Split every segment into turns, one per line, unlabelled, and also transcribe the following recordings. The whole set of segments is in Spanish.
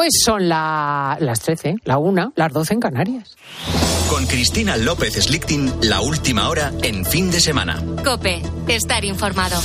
Pues son las 13, la 1, las 12 en Canarias.
Con Cristina López Slichting, la última hora en Fin de Semana.
COPE, estar informado.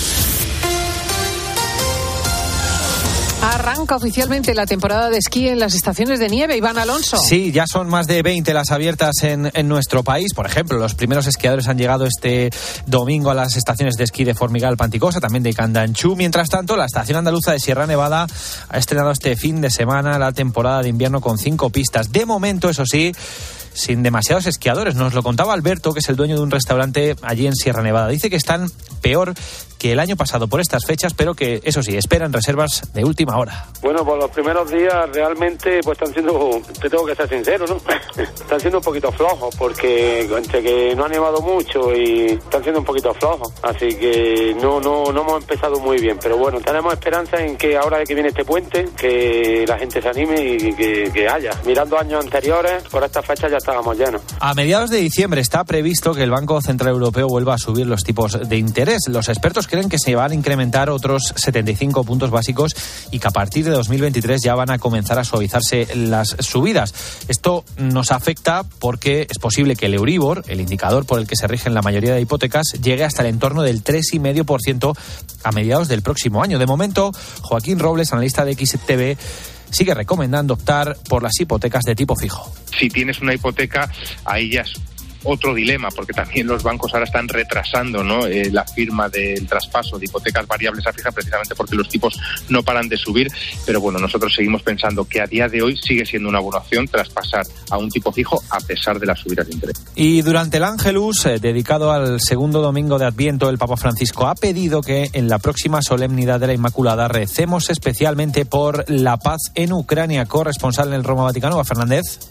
Arranca oficialmente la temporada de esquí en las estaciones de nieve, Iván Alonso.
Sí, ya son más de 20 las abiertas en nuestro país. Por ejemplo, los primeros esquiadores han llegado este domingo a las estaciones de esquí de Formigal, Panticosa, también de Candanchú. Mientras tanto, la estación andaluza de Sierra Nevada ha estrenado este fin de semana la temporada de invierno con 5 pistas. De momento, eso sí, sin demasiados esquiadores. Nos lo contaba Alberto, que es el dueño de un restaurante allí en Sierra Nevada. Dice que están peor que el año pasado por estas fechas, pero que, eso sí, esperan reservas de última hora.
Bueno, pues los primeros días realmente pues están siendo, te tengo que ser sincero, ¿no? Están siendo un poquito flojos, porque entre que no ha nevado mucho y están siendo un poquito flojos, así que no hemos empezado muy bien, pero bueno, tenemos esperanza en que ahora que viene este puente, que la gente se anime y que haya. Mirando años anteriores, por estas fechas ya estábamos llenos.
A mediados de diciembre está previsto que el Banco Central Europeo vuelva a subir los tipos de interés. Los expertos creen que se van a incrementar otros 75 puntos básicos y que a partir de 2023 ya van a comenzar a suavizarse las subidas. Esto nos afecta porque es posible que el Euribor, el indicador por el que se rigen la mayoría de hipotecas, llegue hasta el entorno del 3,5% a mediados del próximo año. De momento, Joaquín Robles, analista de XTV, sigue recomendando optar por las hipotecas de tipo fijo.
Si tienes una hipoteca, ahí ya es otro dilema, porque también los bancos ahora están retrasando, ¿no?, la firma del traspaso de hipotecas variables a fija, precisamente porque los tipos no paran de subir. Pero bueno, nosotros seguimos pensando que a día de hoy sigue siendo una buena opción traspasar a un tipo fijo a pesar de las subidas de interés.
Y durante el Ángelus, dedicado al segundo domingo de Adviento, el Papa Francisco ha pedido que en la próxima solemnidad de la Inmaculada recemos especialmente por la paz en Ucrania. Corresponsal en el Roma Vaticano, Eva Fernández.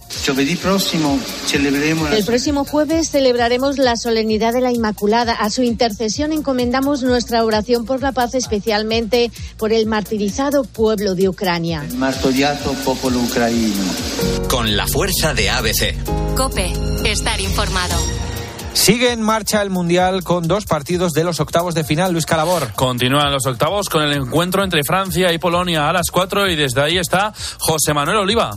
El próximo jueves celebraremos la solemnidad de la Inmaculada. A su intercesión encomendamos nuestra oración por la paz, especialmente por el martirizado pueblo de Ucrania.
El martiriato popolo ucraino. Con la fuerza de ABC.
COPE, estar informado.
Sigue en marcha el Mundial con 2 partidos de los octavos de final. Luis Calabor.
Continúan los octavos con el encuentro entre Francia y Polonia a las 4 y desde ahí está José Manuel Oliva.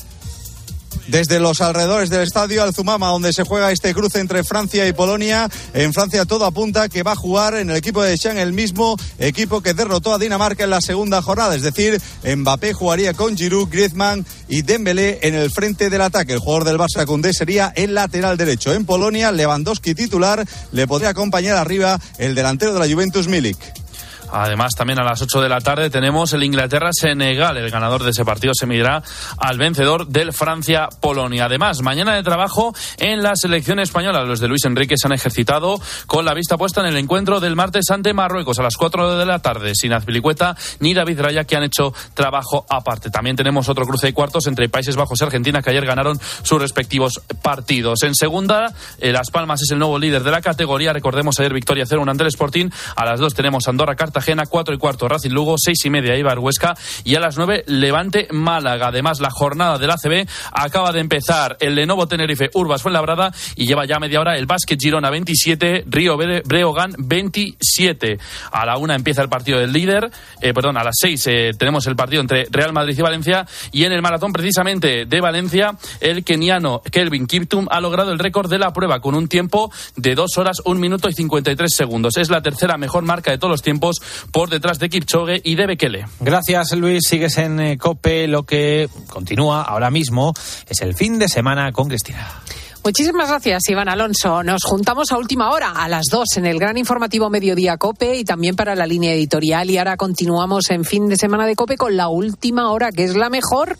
Desde los alrededores del estadio Alzumama, donde se juega este cruce entre Francia y Polonia. En Francia todo apunta que va a jugar en el equipo de Deschamps, el mismo equipo que derrotó a Dinamarca en la segunda jornada. Es decir, Mbappé jugaría con Giroud, Griezmann y Dembélé en el frente del ataque. El jugador del Barça, Koundé, sería el lateral derecho. En Polonia, Lewandowski titular, le podría acompañar arriba el delantero de la Juventus, Milik.
Además, también a las 8 de la tarde tenemos el Inglaterra-Senegal. El ganador de ese partido se medirá al vencedor del Francia-Polonia. Además, mañana de trabajo en la selección española. Los de Luis Enrique se han ejercitado con la vista puesta en el encuentro del martes ante Marruecos a las 4 de la tarde. Sin Azpilicueta ni David Raya, que han hecho trabajo aparte. También tenemos otro cruce de cuartos entre Países Bajos y Argentina, que ayer ganaron sus respectivos partidos. En segunda, Las Palmas es el nuevo líder de la categoría. Recordemos ayer victoria 0-1 ante el Sporting. A las 2 tenemos Andorra-Cartagena, 4:15 Racing Lugo, 6:30 Eibar Huesca y a las 9 Levante Málaga. Además, la jornada del ACB acaba de empezar. El Lenovo Tenerife Urbas Fuenlabrada y lleva ya media hora el Básquet Girona 27, Río Breogán 27. A la 1 empieza el partido del líder, a las 6 tenemos el partido entre Real Madrid y Valencia, y en el maratón precisamente de Valencia el keniano Kelvin Kiptum ha logrado el récord de la prueba con un tiempo de 2 horas, 1 minuto y 53 segundos. Es la tercera mejor marca de todos los tiempos, por detrás de Kipchoge y de Bekele.
Gracias, Luis. Sigues en COPE. Lo que continúa ahora mismo es el fin de semana con Cristina.
Muchísimas gracias, Iván Alonso. Nos juntamos a última hora, a las 2, en el gran informativo Mediodía COPE y también para la línea editorial. Y ahora continuamos en fin de semana de COPE con la última hora, que es la mejor.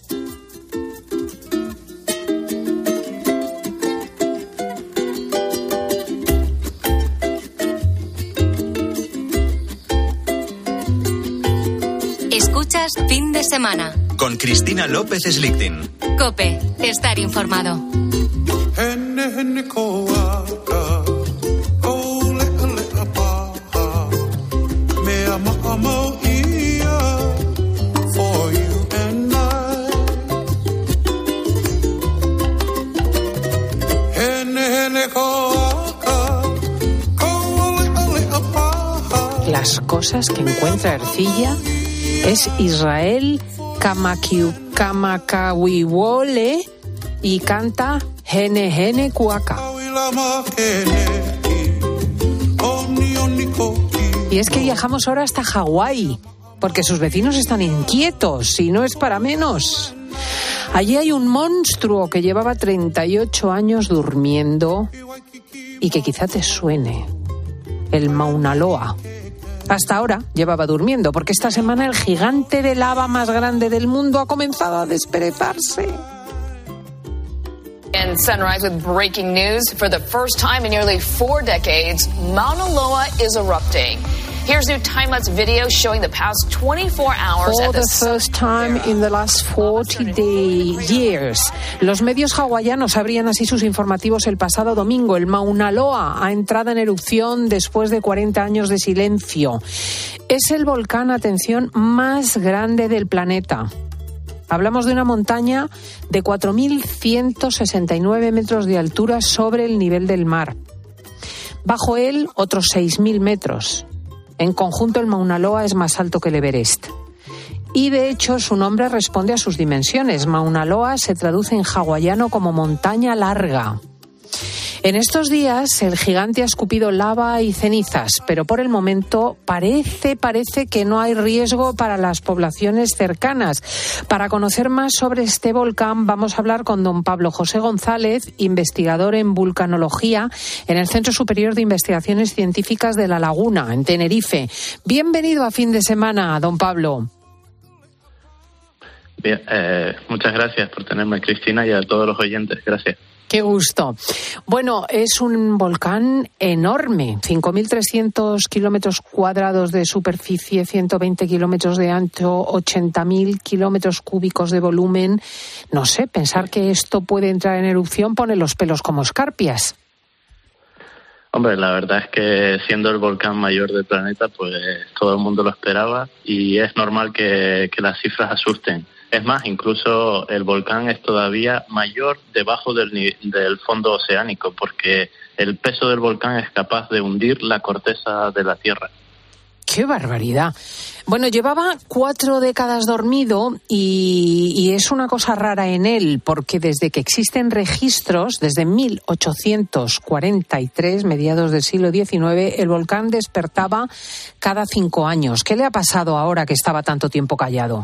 Escuchas Fin de Semana
con Cristina López Slichting.
COPE, estar informado.
Las cosas que encuentra Ercilla es Israel Kamakawiwole y canta Gene Gene Kuaka. Y es que viajamos ahora hasta Hawái, porque sus vecinos están inquietos y no es para menos. Allí hay un monstruo que llevaba 38 años durmiendo y que quizá te suene, el Mauna Loa. Hasta ahora llevaba durmiendo, porque esta semana el gigante de lava más grande del mundo ha comenzado a desperezarse.
And Sunrise with breaking news. For the first time in nearly 4 decades, Mauna Loa is erupting. Here's new time-lapse video showing the past 24 hours
For
at
the first time in the last 40 years. Los medios hawaianos abrían así sus informativos el pasado domingo. El Mauna Loa ha entrado en erupción después de 40 años de silencio. Es el volcán, atención, más grande del planeta. Hablamos de una montaña de 4.169 metros de altura sobre el nivel del mar. Bajo él, otros 6.000 metros. En conjunto, el Mauna Loa es más alto que el Everest. Y, de hecho, su nombre responde a sus dimensiones. Mauna Loa se traduce en hawaiano como montaña larga. En estos días, el gigante ha escupido lava y cenizas, pero por el momento parece que no hay riesgo para las poblaciones cercanas. Para conocer más sobre este volcán, vamos a hablar con don Pablo José González, investigador en vulcanología en el Centro Superior de Investigaciones Científicas de La Laguna, en Tenerife. Bienvenido a Fin de Semana, don Pablo.
Bien, muchas gracias por tenerme, Cristina, y a todos los oyentes. Gracias.
Qué gusto. Bueno, es un volcán enorme, 5.300 kilómetros cuadrados de superficie, 120 kilómetros de ancho, 80.000 kilómetros cúbicos de volumen. No sé, pensar que esto puede entrar en erupción pone los pelos como escarpias.
Hombre, la verdad es que siendo el volcán mayor del planeta, pues todo el mundo lo esperaba y es normal que las cifras asusten. Es más, incluso el volcán es todavía mayor debajo del fondo oceánico, porque el peso del volcán es capaz de hundir la corteza de la Tierra.
¡Qué barbaridad! Bueno, llevaba 4 décadas dormido y es una cosa rara en él, porque desde que existen registros, desde 1843, mediados del siglo XIX, el volcán despertaba cada 5 años. ¿Qué le ha pasado ahora que estaba tanto tiempo callado?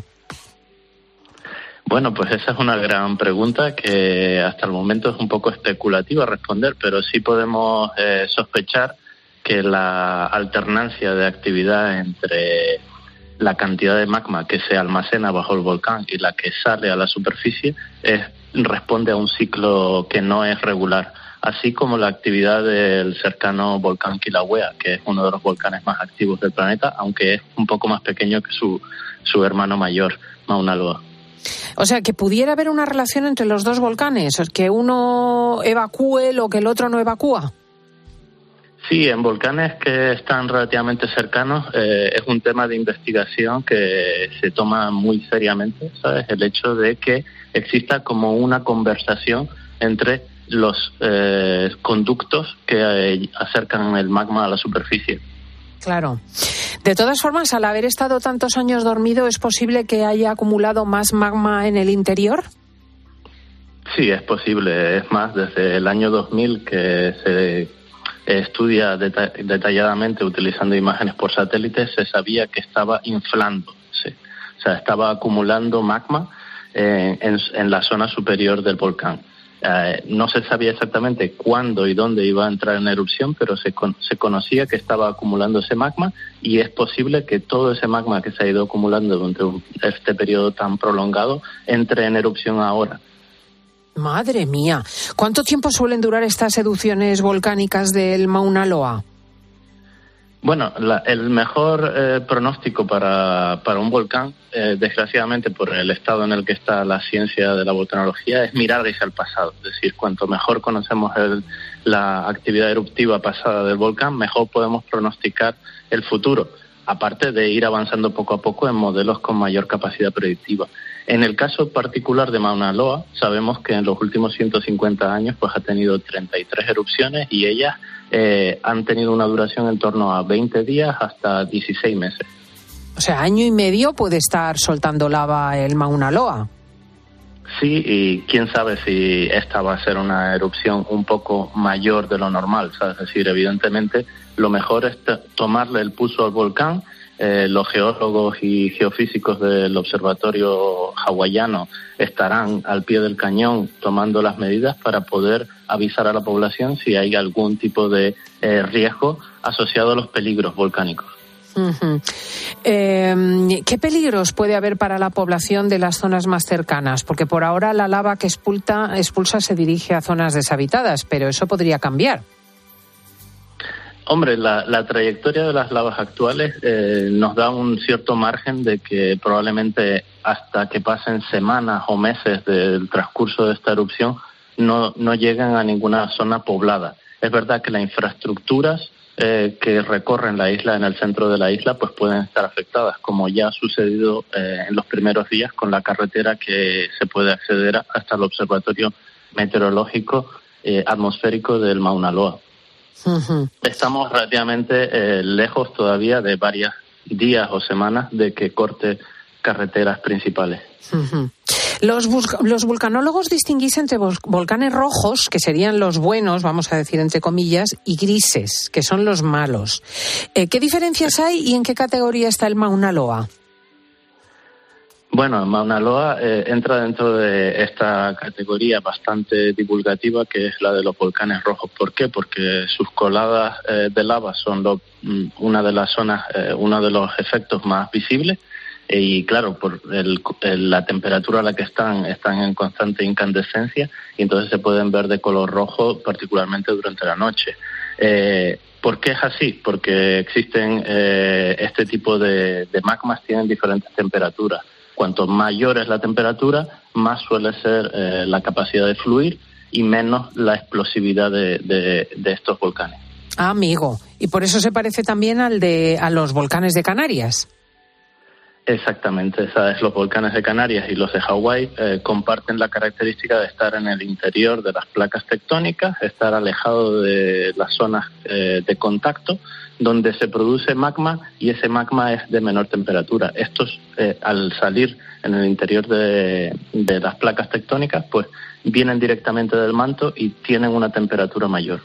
Bueno, pues esa es una gran pregunta que hasta el momento es un poco especulativa responder, pero sí podemos sospechar que la alternancia de actividad entre la cantidad de magma que se almacena bajo el volcán y la que sale a la superficie responde a un ciclo que no es regular, así como la actividad del cercano volcán Kilauea, que es uno de los volcanes más activos del planeta, aunque es un poco más pequeño que su hermano mayor, Mauna Loa.
O sea, que pudiera haber una relación entre los dos volcanes, que uno evacúe lo que el otro no evacúa.
Sí, en volcanes que están relativamente cercanos es un tema de investigación que se toma muy seriamente, ¿sabes? El hecho de que exista como una conversación entre los conductos que acercan el magma a la superficie.
Claro. De todas formas, al haber estado tantos años dormido, ¿es posible que haya acumulado más magma en el interior?
Sí, es posible. Es más, desde el año 2000 que se estudia detalladamente utilizando imágenes por satélite, se sabía que estaba inflándose. O sea, estaba acumulando magma en la zona superior del volcán. No se sabía exactamente cuándo y dónde iba a entrar en erupción, pero se conocía que estaba acumulando ese magma y es posible que todo ese magma que se ha ido acumulando durante este periodo tan prolongado entre en erupción ahora.
Madre mía, ¿cuánto tiempo suelen durar estas erupciones volcánicas del Mauna Loa?
Bueno, el mejor pronóstico para un volcán, desgraciadamente por el estado en el que está la ciencia de la volcanología, es mirar hacia el pasado. Es decir, cuanto mejor conocemos la actividad eruptiva pasada del volcán, mejor podemos pronosticar el futuro, aparte de ir avanzando poco a poco en modelos con mayor capacidad predictiva. En el caso particular de Mauna Loa, sabemos que en los últimos 150 años pues ha tenido 33 erupciones y ellas han tenido una duración en torno a 20 días hasta 16 meses.
O sea, año y medio puede estar soltando lava el Mauna Loa.
sí, y quién sabe si esta va a ser una erupción un poco mayor de lo normal, ¿sabes? Es decir, evidentemente lo mejor es tomarle el pulso al volcán. Los geólogos y geofísicos del observatorio hawaiano estarán al pie del cañón tomando las medidas para poder avisar a la población si hay algún tipo de riesgo asociado a los peligros volcánicos.
Uh-huh. ¿Qué peligros puede haber para la población de las zonas más cercanas? Porque por ahora la lava que expulsa se dirige a zonas deshabitadas, pero eso podría cambiar.
Hombre, la trayectoria de las lavas actuales nos da un cierto margen de que probablemente hasta que pasen semanas o meses del transcurso de esta erupción no lleguen a ninguna zona poblada. Es verdad que las infraestructuras que recorren la isla, en el centro de la isla, pues pueden estar afectadas, como ya ha sucedido en los primeros días con la carretera que se puede acceder hasta el observatorio meteorológico atmosférico del Mauna Loa. Uh-huh. Estamos relativamente lejos todavía de varios días o semanas de que corte carreteras principales.
Uh-huh. Los vulcanólogos distinguís entre volcanes rojos, que serían los buenos, vamos a decir entre comillas, y grises, que son los malos. ¿Qué diferencias hay y en qué categoría está el Mauna Loa?
Bueno, Mauna Loa entra dentro de esta categoría bastante divulgativa, que es la de los volcanes rojos. ¿Por qué? Porque sus coladas de lava son una de las zonas, uno de los efectos más visibles. Y claro, por la temperatura a la que están en constante incandescencia, y entonces se pueden ver de color rojo, particularmente durante la noche. ¿Por qué es así? Porque existen este tipo de magmas, tienen diferentes temperaturas. Cuanto mayor es la temperatura, más suele ser la capacidad de fluir y menos la explosividad de estos volcanes.
Ah, amigo. Y por eso se parece también a los volcanes de Canarias.
Exactamente, ¿sabes? Los volcanes de Canarias y los de Hawái comparten la característica de estar en el interior de las placas tectónicas, estar alejado de las zonas de contacto, donde se produce magma, y ese magma es de menor temperatura. Estos, al salir en el interior de las placas tectónicas, pues vienen directamente del manto y tienen una temperatura mayor.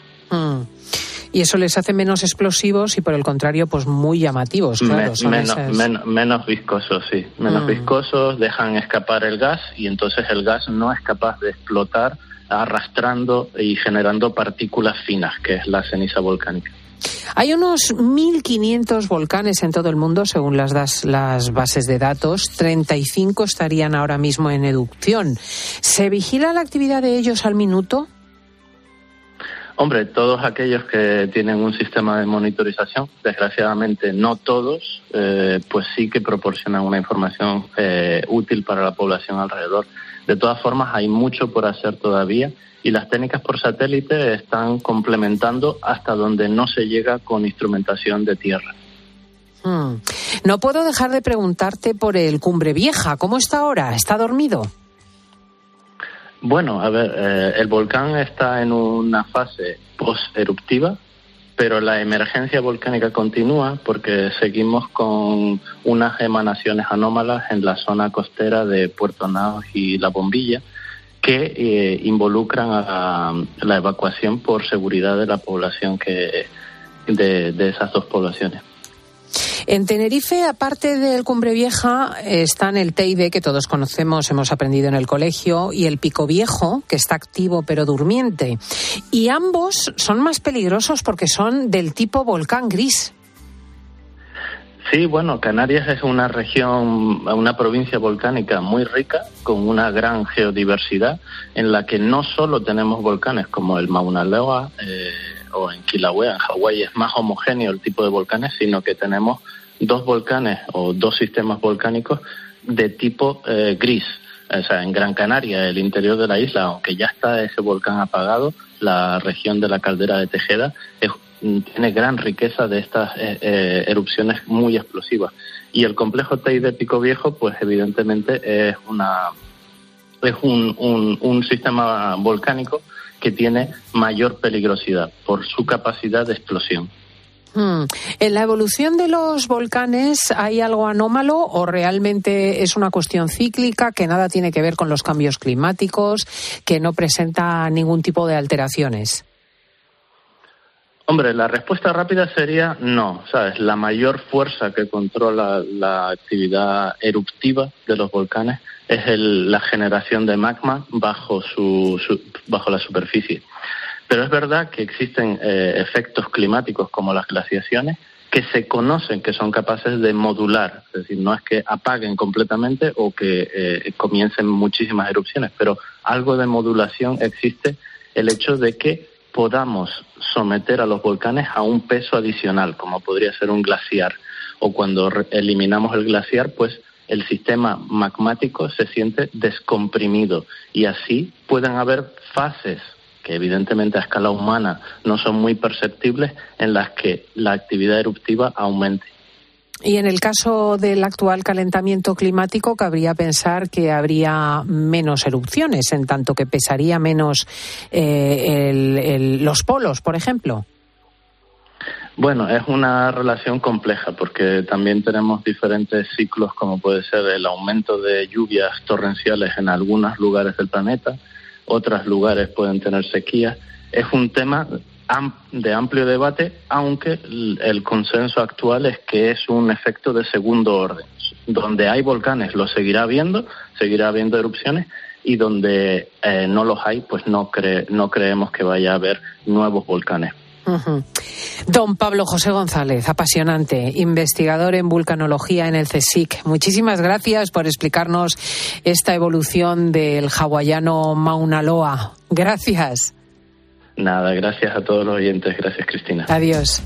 Y eso les hace menos explosivos y, por el contrario, pues muy llamativos, claro.
Menos viscosos, sí. Menos viscosos, dejan escapar el gas, y entonces el gas no es capaz de explotar arrastrando y generando partículas finas, que es la ceniza volcánica.
Hay unos 1.500 volcanes en todo el mundo, según las bases de datos. 35 estarían ahora mismo en erupción. ¿Se vigila la actividad de ellos al minuto?
Hombre, todos aquellos que tienen un sistema de monitorización, desgraciadamente no todos, pues sí que proporcionan una información útil para la población alrededor. De todas formas, hay mucho por hacer todavía, y las técnicas por satélite están complementando hasta donde no se llega con instrumentación de tierra.
No puedo dejar de preguntarte por el Cumbre Vieja. ¿Cómo está ahora? ¿Está dormido?
Bueno, a ver, el volcán está en una fase post-eruptiva, pero la emergencia volcánica continúa porque seguimos con unas emanaciones anómalas en la zona costera de Puerto Naos y La Bombilla, que involucran a la evacuación por seguridad de la población de esas dos poblaciones.
En Tenerife, aparte del Cumbre Vieja, están el Teide, que todos conocemos, hemos aprendido en el colegio, y el Pico Viejo, que está activo pero durmiente. Y ambos son más peligrosos porque son del tipo volcán gris.
Sí, bueno, Canarias es una región, una provincia volcánica muy rica, con una gran geodiversidad, en la que no solo tenemos volcanes como el Mauna Loa o en Kilauea, en Hawái, es más homogéneo el tipo de volcanes, sino que tenemos dos volcanes o dos sistemas volcánicos de tipo gris. O sea, en Gran Canaria, el interior de la isla, aunque ya está ese volcán apagado, la región de la caldera de Tejeda tiene gran riqueza de estas erupciones muy explosivas. Y el complejo Teide Pico Viejo, pues evidentemente es un sistema volcánico que tiene mayor peligrosidad por su capacidad de explosión.
¿En la evolución de los volcanes hay algo anómalo o realmente es una cuestión cíclica que nada tiene que ver con los cambios climáticos, que no presenta ningún tipo de alteraciones?
Hombre, la respuesta rápida sería no, ¿sabes? La mayor fuerza que controla la actividad eruptiva de los volcanes es la generación de magma bajo la superficie. Pero es verdad que existen efectos climáticos como las glaciaciones que se conocen que son capaces de modular, es decir, no es que apaguen completamente o que comiencen muchísimas erupciones, pero algo de modulación existe, el hecho de que podamos someter a los volcanes a un peso adicional, como podría ser un glaciar, o cuando eliminamos el glaciar, pues el sistema magmático se siente descomprimido y así pueden haber fases que evidentemente a escala humana no son muy perceptibles, en las que la actividad eruptiva aumente.
Y en el caso del actual calentamiento climático, cabría pensar que habría menos erupciones, en tanto que pesaría menos los polos, por ejemplo.
Bueno, es una relación compleja porque también tenemos diferentes ciclos, como puede ser el aumento de lluvias torrenciales en algunos lugares del planeta, otros lugares pueden tener sequía. Es un tema de amplio debate, aunque el consenso actual es que es un efecto de segundo orden. Donde hay volcanes lo seguirá habiendo erupciones, y donde no los hay, pues no creemos que vaya a haber nuevos volcanes.
Uh-huh. Don Pablo José González, apasionante, investigador en vulcanología en el CSIC. Muchísimas gracias por explicarnos esta evolución del hawaiano Mauna Loa. Gracias.
Nada, gracias a todos los oyentes. Gracias, Cristina.
Adiós.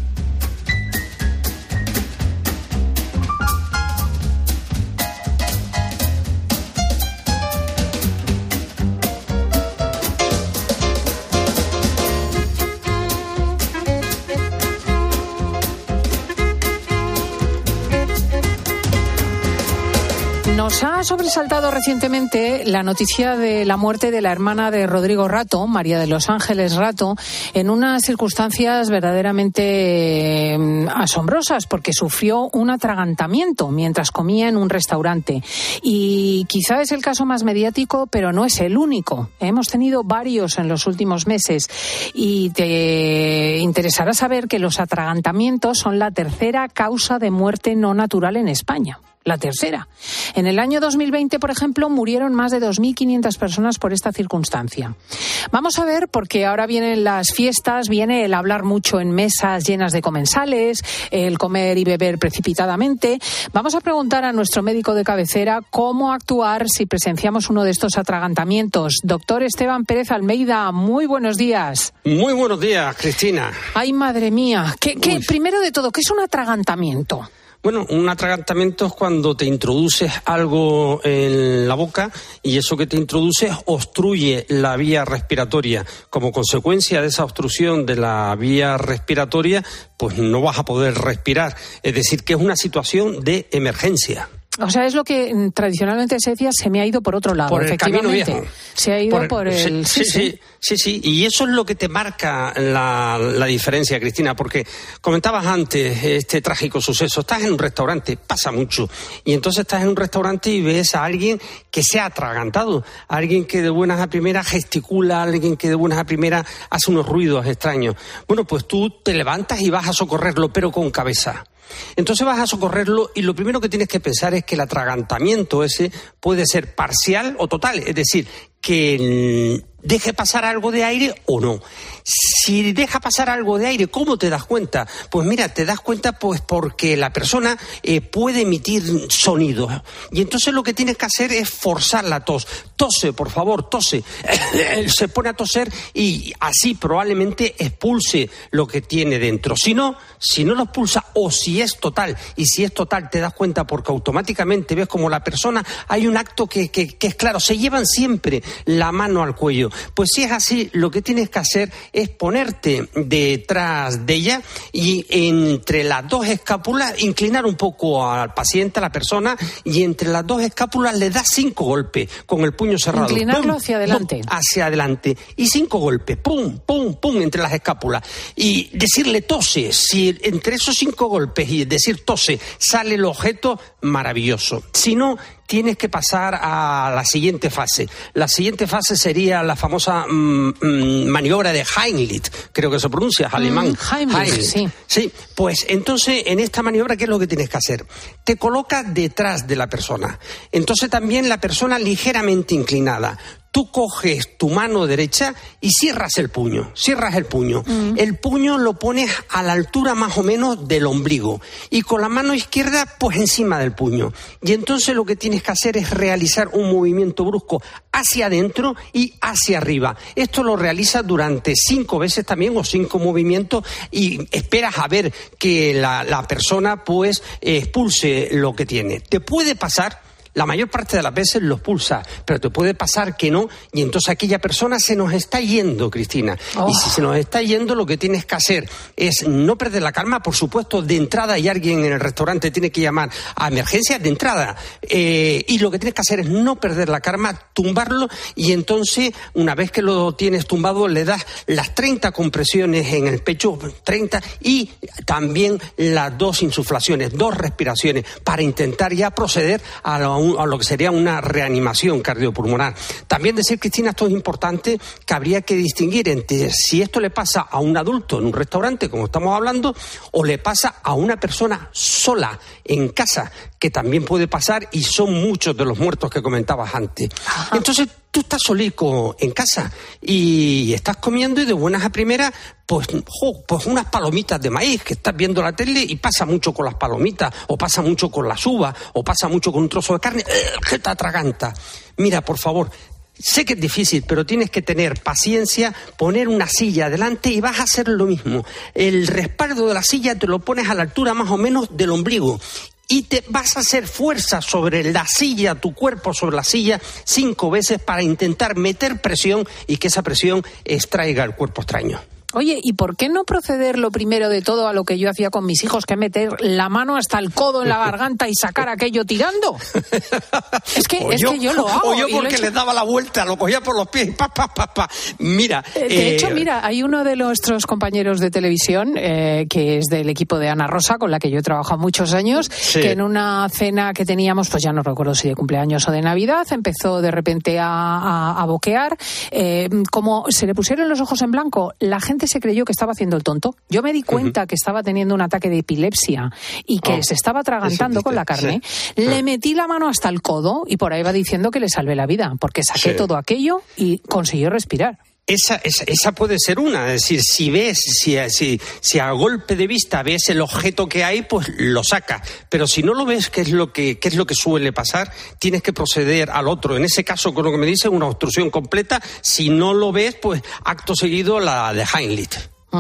Nos ha sobresaltado recientemente la noticia de la muerte de la hermana de Rodrigo Rato, María de los Ángeles Rato, en unas circunstancias verdaderamente asombrosas, porque sufrió un atragantamiento mientras comía en un restaurante. Y quizá es el caso más mediático, pero no es el único. Hemos tenido varios en los últimos meses y te interesará saber que los atragantamientos son la tercera causa de muerte no natural en España. La tercera. En el año 2020, por ejemplo, murieron más de 2.500 personas por esta circunstancia. Vamos a ver, porque ahora vienen las fiestas, viene el hablar mucho en mesas llenas de comensales, el comer y beber precipitadamente. Vamos a preguntar a nuestro médico de cabecera cómo actuar si presenciamos uno de estos atragantamientos. Doctor Esteban Pérez Almeida, muy buenos días.
Muy buenos días, Cristina.
Ay, madre mía. Primero de todo, ¿qué es un atragantamiento?
Bueno, un atragantamiento es cuando te introduces algo en la boca y eso que te introduces obstruye la vía respiratoria. Como consecuencia de esa obstrucción de la vía respiratoria, pues no vas a poder respirar. Es decir, que es una situación de emergencia.
O sea, es lo que tradicionalmente se decía, se me ha ido por otro lado,
por efectivamente. El camino viejo.
Se ha ido por el...
Sí. Y eso es lo que te marca la diferencia, Cristina, porque comentabas antes este trágico suceso. Estás en un restaurante, pasa mucho, y entonces estás en un restaurante y ves a alguien que se ha atragantado, a alguien que de buenas a primeras gesticula, a alguien que de buenas a primeras hace unos ruidos extraños. Bueno, pues tú te levantas y vas a socorrerlo, pero con cabeza. Entonces vas a socorrerlo y lo primero que tienes que pensar es que el atragantamiento ese puede ser parcial o total, es decir, que deje pasar algo de aire o no. Si deja pasar algo de aire, ¿cómo te das cuenta? Pues mira, te das cuenta pues porque la persona puede emitir sonidos. Y entonces lo que tienes que hacer es forzar la tos. Tose, por favor, tose. Se pone a toser y así probablemente expulse lo que tiene dentro. Si no lo expulsa, o si es total, y si es total te das cuenta porque automáticamente ves como la persona, hay un acto que es claro, se llevan siempre la mano al cuello. Pues si es así, lo que tienes que hacer es ponerte detrás de ella y entre las dos escápulas inclinar un poco al paciente, a la persona, y entre las dos escápulas le das 5 golpes con el puño cerrado.
Inclinarlo hacia adelante.
Hacia adelante. Y 5 golpes, pum, pum, pum, entre las escápulas. Y decirle tose. Si entre esos 5 golpes y decir tose sale el objeto, maravilloso. Si no, tienes que pasar a la siguiente fase. La siguiente fase sería la famosa maniobra de Heimlich, creo que se pronuncia, alemán.
Heimlich, sí.
Sí, pues entonces en esta maniobra, ¿qué es lo que tienes que hacer? Te colocas detrás de la persona. Entonces también la persona ligeramente inclinada. Tú coges tu mano derecha y cierras el puño. El puño lo pones a la altura más o menos del ombligo y con la mano izquierda pues encima del puño. Y entonces lo que tienes que hacer es realizar un movimiento brusco hacia adentro y hacia arriba. Esto lo realizas durante 5 veces también, o 5 movimientos, y esperas a ver que la persona pues expulse lo que tiene. Te puede pasar, la mayor parte de las veces lo expulsa, pero te puede pasar que no, y entonces aquella persona se nos está yendo, Cristina. Y si se nos está yendo, lo que tienes que hacer es no perder la calma. Por supuesto, de entrada, y alguien en el restaurante tiene que llamar a emergencias de entrada, y lo que tienes que hacer es no perder la calma, tumbarlo, y entonces, una vez que lo tienes tumbado, le das las 30 compresiones en el pecho, 30, y también las 2 insuflaciones, 2 respiraciones, para intentar ya proceder a lo que sería una reanimación cardiopulmonar. También decir, Cristina, esto es importante, que habría que distinguir entre si esto le pasa a un adulto en un restaurante, como estamos hablando, o le pasa a una persona sola en casa, que también puede pasar, y son muchos de los muertos que comentabas antes. Ajá. Entonces, tú estás solico en casa y estás comiendo, y de buenas a primeras, pues unas palomitas de maíz, que estás viendo la tele y pasa mucho con las palomitas, o pasa mucho con las uvas, o pasa mucho con un trozo de carne, que te atraganta. Mira, por favor, sé que es difícil, pero tienes que tener paciencia, poner una silla adelante y vas a hacer lo mismo. El respaldo de la silla te lo pones a la altura más o menos del ombligo. Y te vas a hacer fuerza sobre la silla, tu cuerpo sobre la silla, 5 veces para intentar meter presión y que esa presión extraiga el cuerpo extraño.
Oye, ¿y por qué no proceder lo primero de todo a lo que yo hacía con mis hijos, que es meter la mano hasta el codo en la garganta y sacar aquello tirando? Es que yo lo hago.
O yo porque les daba la vuelta, lo cogía por los pies, pa. Mira.
De hecho, mira, hay uno de nuestros compañeros de televisión, que es del equipo de Ana Rosa, con la que yo he trabajado muchos años, sí, que en una cena que teníamos, pues ya no recuerdo si de cumpleaños o de Navidad, empezó de repente a boquear. Como se le pusieron los ojos en blanco, la gente se creyó que estaba haciendo el tonto. Yo me di cuenta que estaba teniendo un ataque de epilepsia y que se estaba atragantando con la carne. Sí. Le metí la mano hasta el codo y por ahí va diciendo que le salvé la vida, porque saqué todo aquello y consiguió respirar.
Esa puede ser una, es decir, si ves, si a golpe de vista ves el objeto que hay, pues lo sacas, pero si no lo ves, ¿qué es lo que suele pasar? Tienes que proceder al otro. En ese caso, con lo que me dice, una obstrucción completa. Si no lo ves, pues acto seguido la de Heimlich.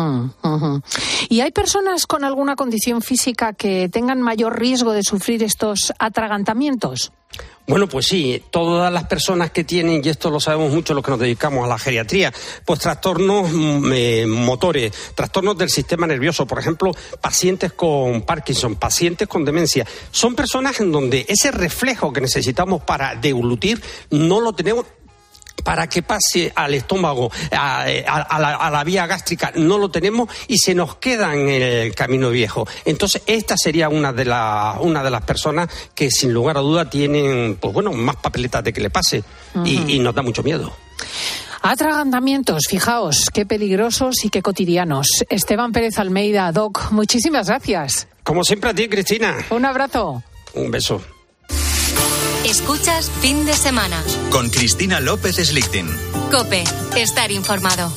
¿Y hay personas con alguna condición física que tengan mayor riesgo de sufrir estos atragantamientos?
Bueno, pues sí, todas las personas que tienen, y esto lo sabemos mucho los que nos dedicamos a la geriatría, pues trastornos motores, trastornos del sistema nervioso, por ejemplo, pacientes con Parkinson, pacientes con demencia, son personas en donde ese reflejo que necesitamos para deglutir no lo tenemos. Para que pase al estómago, a la vía gástrica, no lo tenemos y se nos queda en el camino viejo. Entonces, esta sería una de las personas que, sin lugar a duda, tienen, pues bueno, más papeletas de que le pase y nos da mucho miedo.
Atragantamientos, fijaos, qué peligrosos y qué cotidianos. Esteban Pérez Almeida, Doc, muchísimas gracias.
Como siempre a ti, Cristina.
Un abrazo.
Un beso.
Escuchas Fin de Semana.
Con Cristina López Slichting.
COPE, estar informado.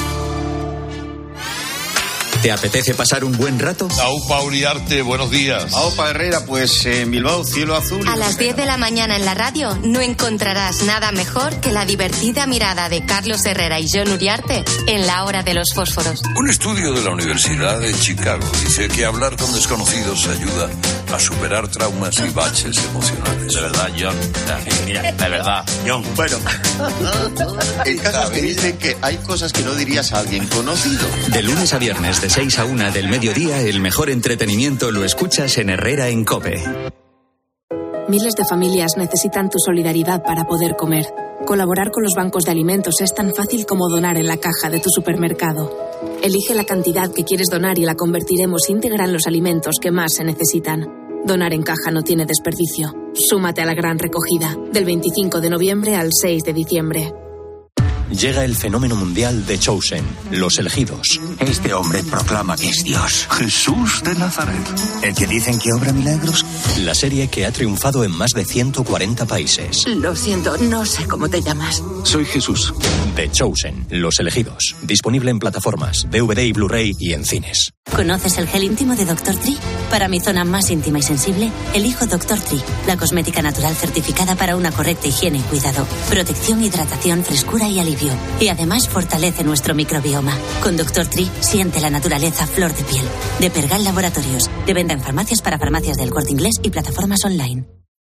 ¿Te apetece pasar un buen rato?
Aupa Uriarte, buenos días.
Aupa Herrera, pues en Bilbao, cielo azul.
A las 10 de la mañana en la radio no encontrarás nada mejor que la divertida mirada de Carlos Herrera y Jon Uriarte en La Hora de los Fósforos.
Un estudio de la Universidad de Chicago dice que hablar con desconocidos ayuda a superar traumas y baches emocionales.
De verdad, John. Mira, de verdad.
John, bueno. El caso es que dicen que hay cosas que no dirías a alguien conocido.
De lunes a viernes, de 6 a 1 del mediodía, el mejor entretenimiento lo escuchas en Herrera en COPE.
Miles de familias necesitan tu solidaridad para poder comer. Colaborar con los bancos de alimentos es tan fácil como donar en la caja de tu supermercado. Elige la cantidad que quieres donar y la convertiremos íntegra en los alimentos que más se necesitan. Donar en caja no tiene desperdicio. Súmate a la gran recogida, del 25 de noviembre al 6 de diciembre.
Llega el fenómeno mundial de Chosen, Los Elegidos.
Este hombre proclama que es Dios.
Jesús de Nazaret. ¿El que dicen que obra milagros? La serie que ha triunfado en más de 140 países.
Lo siento, no sé cómo te llamas.
Soy Jesús. The Chosen, Los Elegidos. Disponible en plataformas, DVD y Blu-ray y en cines.
¿Conoces el gel íntimo de Dr. Tree? Para mi zona más íntima y sensible, elijo Dr. Tree, la cosmética natural certificada para una correcta higiene y cuidado. Protección, hidratación, frescura y alivio. Y además fortalece nuestro microbioma. Con Dr. Tree siente la naturaleza a flor de piel. De Pergal Laboratorios. De venta en farmacias para farmacias del Corte Inglés y plataformas online.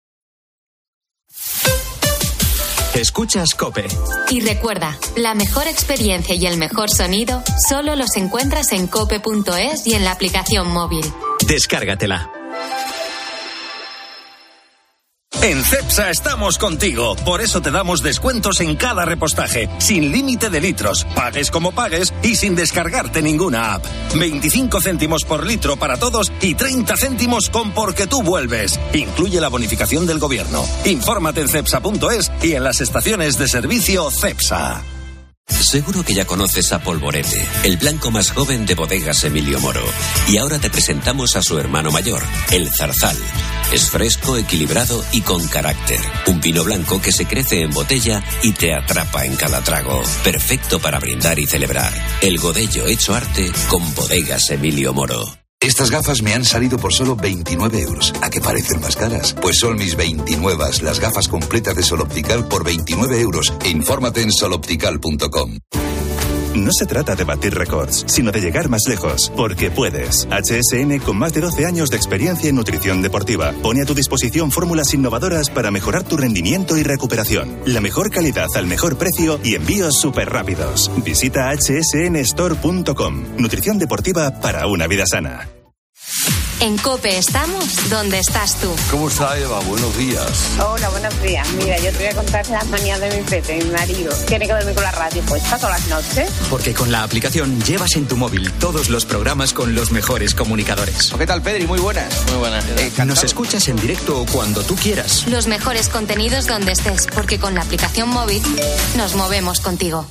Escuchas COPE.
Y recuerda, la mejor experiencia y el mejor sonido solo los encuentras en cope.es y en la aplicación móvil.
Descárgatela.
En Cepsa estamos contigo, por eso te damos descuentos en cada repostaje, sin límite de litros, pagues como pagues y sin descargarte ninguna app. 25 céntimos por litro para todos y 30 céntimos con Porque tú vuelves. Incluye la bonificación del gobierno. Infórmate en cepsa.es y en las estaciones de servicio Cepsa.
Seguro que ya conoces a Polvorete, el blanco más joven de Bodegas Emilio Moro. Y ahora te presentamos a su hermano mayor, el Zarzal. Es fresco, equilibrado y con carácter. Un vino blanco que se crece en botella y te atrapa en cada trago. Perfecto para brindar y celebrar. El Godello hecho arte con Bodegas Emilio Moro.
Estas gafas me han salido por solo 29 euros. ¿A qué parecen más caras? Pues son mis 29, las gafas completas de Sol Optical por 29 euros. Infórmate en soloptical.com.
No se trata de batir récords, sino de llegar más lejos, porque puedes. HSN, con más de 12 años de experiencia en nutrición deportiva, pone a tu disposición fórmulas innovadoras para mejorar tu rendimiento y recuperación. La mejor calidad al mejor precio y envíos súper rápidos. Visita hsnstore.com. Nutrición deportiva para una vida sana.
En COPE estamos donde estás tú.
¿Cómo está Eva? Buenos días.
Hola, buenos días. Mira, yo te voy a contar las manías de mi pete, mi marido. Tiene que dormir con la radio puesta todas las noches.
Porque con la aplicación llevas en tu móvil todos los programas con los mejores comunicadores.
¿Qué tal, Pedri? Muy buenas.
Muy buenas. Nos escuchas en directo o cuando tú quieras.
Los mejores contenidos donde estés, porque con la aplicación móvil nos movemos contigo.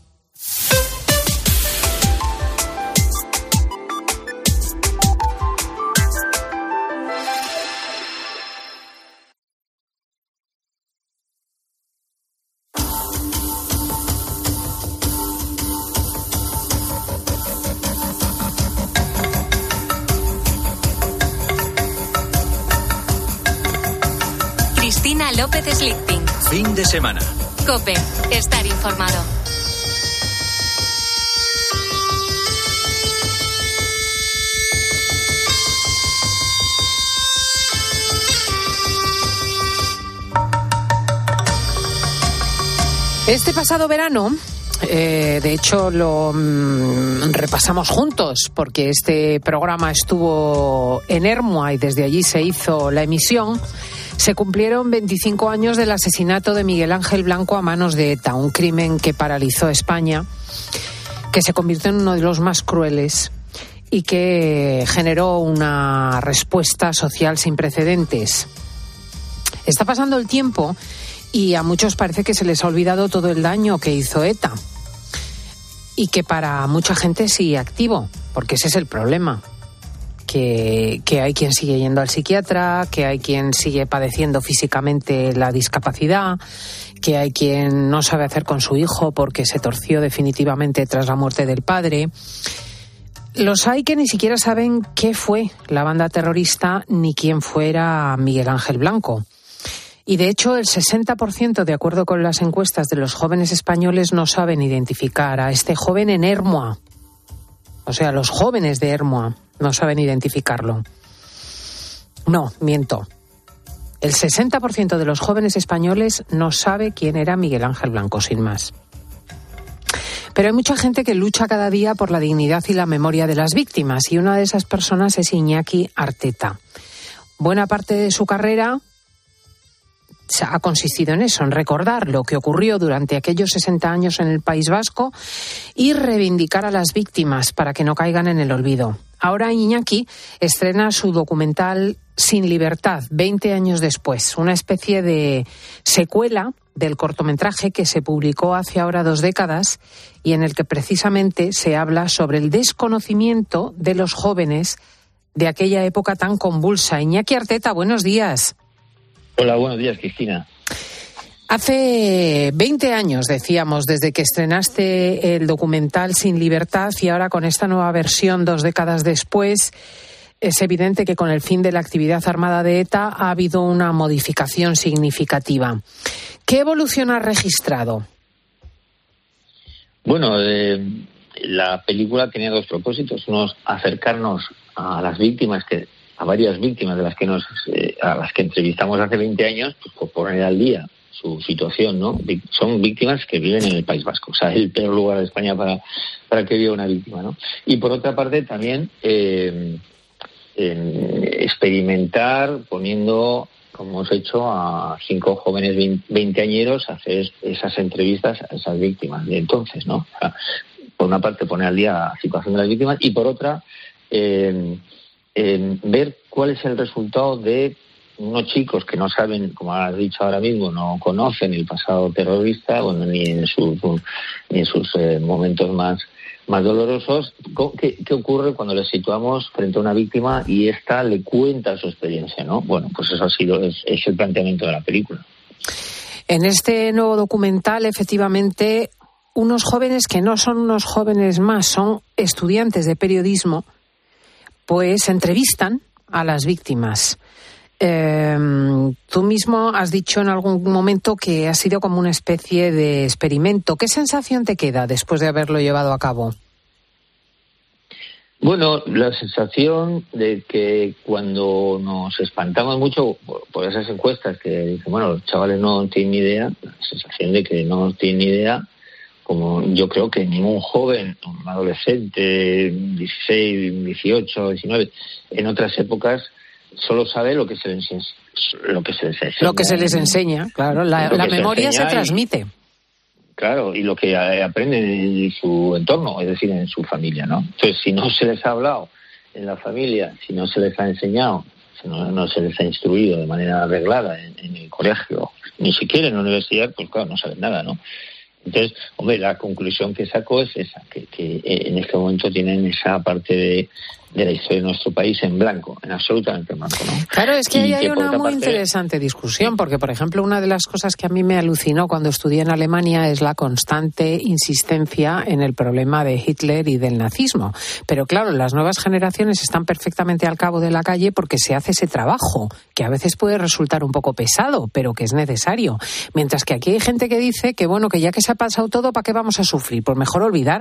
Cristina López Slichting.
Fin de semana.
COPE. Estar informado.
Este pasado verano, de hecho, lo repasamos juntos porque este programa estuvo en Ermua y desde allí se hizo la emisión. Se cumplieron 25 años del asesinato de Miguel Ángel Blanco a manos de ETA, un crimen que paralizó España, que se convirtió en uno de los más crueles y que generó una respuesta social sin precedentes. Está pasando el tiempo y a muchos parece que se les ha olvidado todo el daño que hizo ETA y que para mucha gente sigue activo, porque ese es el problema. Que hay quien sigue yendo al psiquiatra, que hay quien sigue padeciendo físicamente la discapacidad, que hay quien no sabe hacer con su hijo porque se torció definitivamente tras la muerte del padre. Los hay que ni siquiera saben qué fue la banda terrorista ni quién fuera Miguel Ángel Blanco. Y de hecho el 60%, de acuerdo con las encuestas de los jóvenes españoles, no saben identificar a este joven en Ermua. O sea, los jóvenes de Ermua no saben identificarlo. No, miento. El 60% de los jóvenes españoles no sabe quién era Miguel Ángel Blanco, sin más. Pero hay mucha gente que lucha cada día por la dignidad y la memoria de las víctimas, y una de esas personas es Iñaki Arteta. Buena parte de su carrera ha consistido en eso, en recordar lo que ocurrió durante aquellos 60 años en el País Vasco y reivindicar a las víctimas para que no caigan en el olvido. Ahora Iñaki estrena su documental Sin Libertad, 20 años después, una especie de secuela del cortometraje que se publicó hace ahora 2 décadas y en el que precisamente se habla sobre el desconocimiento de los jóvenes de aquella época tan convulsa. Iñaki Arteta, buenos días.
Hola, buenos días, Cristina.
Hace 20 años, decíamos, desde que estrenaste el documental Sin Libertad, y ahora con esta nueva versión 2 décadas después, es evidente que con el fin de la actividad armada de ETA ha habido una modificación significativa. ¿Qué evolución has registrado?
Bueno, la película tenía 2 propósitos. Uno, acercarnos a las víctimas, a varias víctimas de las que a las que entrevistamos hace 20 años, pues por poner al día su situación, ¿no? Son víctimas que viven en el País Vasco, o sea, el peor lugar de España para que viva una víctima, ¿no? Y por otra parte también experimentar poniendo, como hemos hecho, a 5 jóvenes veinteañeros a hacer esas entrevistas a esas víctimas de entonces, ¿no? O sea, por una parte poner al día la situación de las víctimas y por otra ver cuál es el resultado de unos chicos que no saben, como has dicho ahora mismo, no conocen el pasado terrorista, bueno, ni en sus momentos más dolorosos. ¿Qué ocurre cuando les situamos frente a una víctima y ésta le cuenta su experiencia, ¿no? Bueno, pues eso es el planteamiento de la película.
En este nuevo documental, efectivamente, unos jóvenes que no son unos jóvenes más, son estudiantes de periodismo, pues entrevistan a las víctimas. Tú mismo has dicho en algún momento que ha sido como una especie de experimento. ¿Qué sensación te queda después de haberlo llevado a cabo?
Bueno, la sensación de que cuando nos espantamos mucho por esas encuestas que dicen, bueno, los chavales no tienen ni idea, la sensación de que no tienen ni idea, como yo creo que ningún joven, un adolescente, 16, 18, 19, en otras épocas, solo sabe lo que se les enseña.
Lo que se les enseña, claro. La memoria se transmite.
Claro, y lo que aprenden en su entorno, es decir, en su familia, ¿no? Entonces, si no se les ha hablado en la familia, si no se les ha enseñado, si no se les ha instruido de manera arreglada en el colegio, ni siquiera en la universidad, pues claro, no saben nada, ¿no? Entonces, hombre, la conclusión que saco es esa, que en este momento tienen esa parte de la historia de nuestro país en blanco, en absolutamente blanco, ¿no?
Claro, es que ahí hay una muy interesante discusión, porque, por ejemplo, una de las cosas que a mí me alucinó cuando estudié en Alemania es la constante insistencia en el problema de Hitler y del nazismo. Pero, claro, las nuevas generaciones están perfectamente al cabo de la calle porque se hace ese trabajo, que a veces puede resultar un poco pesado, pero que es necesario. Mientras que aquí hay gente que dice que, bueno, que ya que se ha pasado todo, ¿para qué vamos a sufrir? Pues mejor olvidar.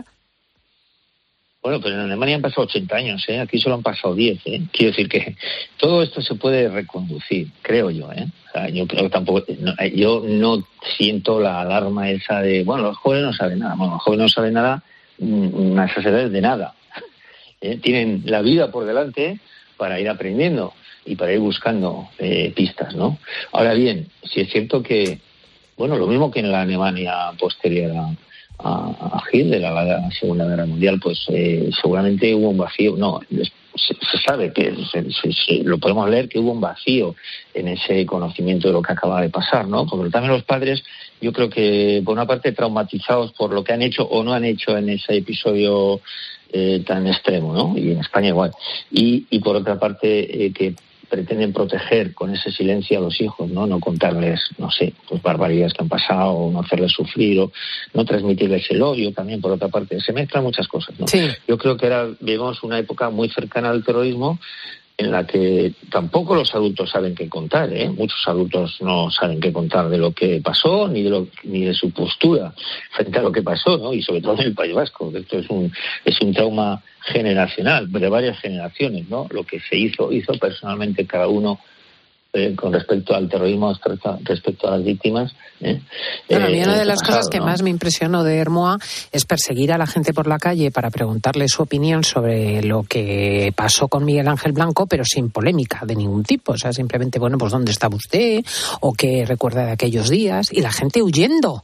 Bueno, pero en Alemania han pasado 80 años, ¿eh? Aquí solo han pasado 10, ¿eh? Quiero decir que todo esto se puede reconducir, creo yo, ¿eh? O sea, yo creo que tampoco, yo no siento la alarma esa de, bueno, los jóvenes no saben nada. Bueno, los jóvenes no saben nada, a esas edades de nada. Tienen la vida por delante para ir aprendiendo y para ir buscando pistas, ¿no? Ahora bien, sí es cierto que, bueno, lo mismo que en la Alemania posterior a Hitler, a la Segunda Guerra Mundial, pues seguramente hubo un vacío. No, se sabe que lo podemos leer, que hubo un vacío en ese conocimiento de lo que acaba de pasar, ¿no? Porque también los padres, yo creo que por una parte traumatizados por lo que han hecho o no han hecho en ese episodio tan extremo, ¿no? Y en España igual. Y por otra parte que pretenden proteger con ese silencio a los hijos, ¿no? No contarles, no sé, pues barbaridades que han pasado, o no hacerles sufrir, o no transmitirles el odio también, por otra parte. Se mezclan muchas cosas, ¿no?
Sí.
Yo creo que ahora vivimos una época muy cercana al terrorismo, en la que tampoco los adultos saben qué contar, ¿eh? Muchos adultos no saben qué contar de lo que pasó, ni de su postura frente a lo que pasó, ¿no? Y sobre todo en el País Vasco. Esto es un trauma generacional, de varias generaciones, ¿no? Lo que se hizo personalmente cada uno con respecto al terrorismo, respecto a las víctimas.
Bueno, a mí una de las cosas que más me impresionó de Hermoa es perseguir a la gente por la calle para preguntarle su opinión sobre lo que pasó con Miguel Ángel Blanco, pero sin polémica de ningún tipo. O sea, simplemente, bueno, pues ¿dónde estaba usted? ¿O qué recuerda de aquellos días? Y la gente huyendo.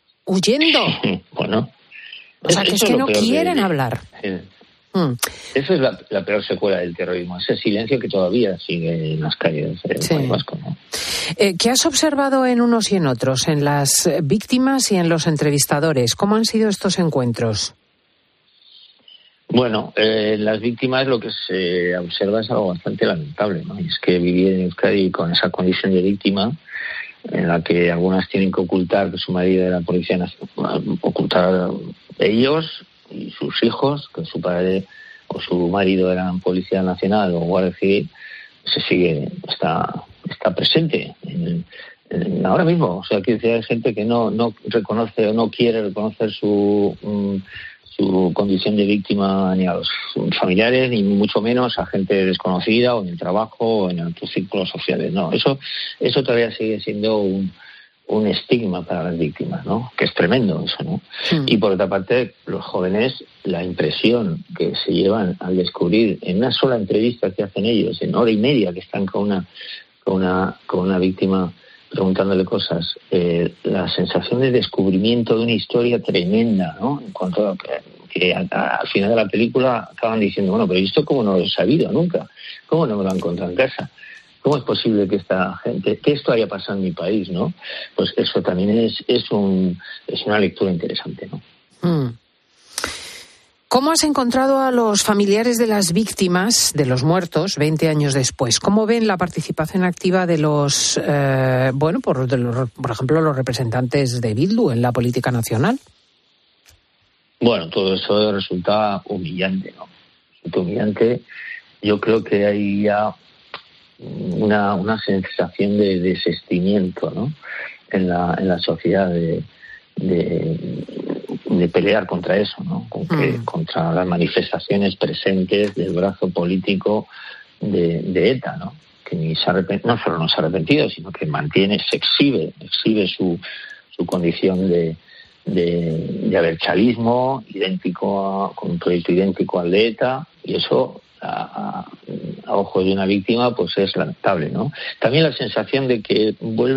Bueno.
O sea, que es que no quieren hablar.
Esa es la peor secuela del terrorismo, ese silencio que todavía sigue en las calles del País Vasco, ¿no?
¿Qué has observado en unos y en otros, en las víctimas y en los entrevistadores? ¿Cómo han sido estos encuentros?
Bueno, las víctimas lo que se observa es algo bastante lamentable, ¿no? Y es que vivir en Euskadi con esa condición de víctima, en la que algunas tienen que ocultar que su marido era policía nacional, ocultar ellos y sus hijos, que su padre o su marido eran policía nacional o guardia civil, está presente ahora mismo. O sea, que hay gente que no reconoce o no quiere reconocer su condición de víctima ni a los familiares, ni mucho menos a gente desconocida o en el trabajo o en otros círculos sociales. No, eso todavía sigue siendo un estigma para las víctimas, ¿no? Que es tremendo eso, ¿no? Y por otra parte, los jóvenes, la impresión que se llevan al descubrir en una sola entrevista que hacen ellos, en hora y media que están con una víctima preguntándole cosas, la sensación de descubrimiento de una historia tremenda, ¿no? En cuanto a que al final de la película acaban diciendo, bueno, pero ¿esto cómo no lo he sabido nunca? ¿Cómo no me lo han encontrado en casa? ¿Cómo es posible que esto haya pasado en mi país, no? Pues eso también es una lectura interesante, ¿no?
¿Cómo has encontrado a los familiares de las víctimas, de los muertos, 20 años después? ¿Cómo ven la participación activa de los, por ejemplo, los representantes de Bildu en la política nacional?
Bueno, todo eso resulta humillante, ¿no? Resulta humillante. Yo creo que hay ya una sensación de desistimiento, ¿no? En la sociedad de pelear contra eso, ¿no? Contra las manifestaciones presentes del brazo político de ETA, ¿no? Que no solo no se ha arrepentido, sino que exhibe su condición de abertzalismo, con un proyecto idéntico al de ETA, y eso a ojos de una víctima pues es lamentable, ¿no? También la sensación de que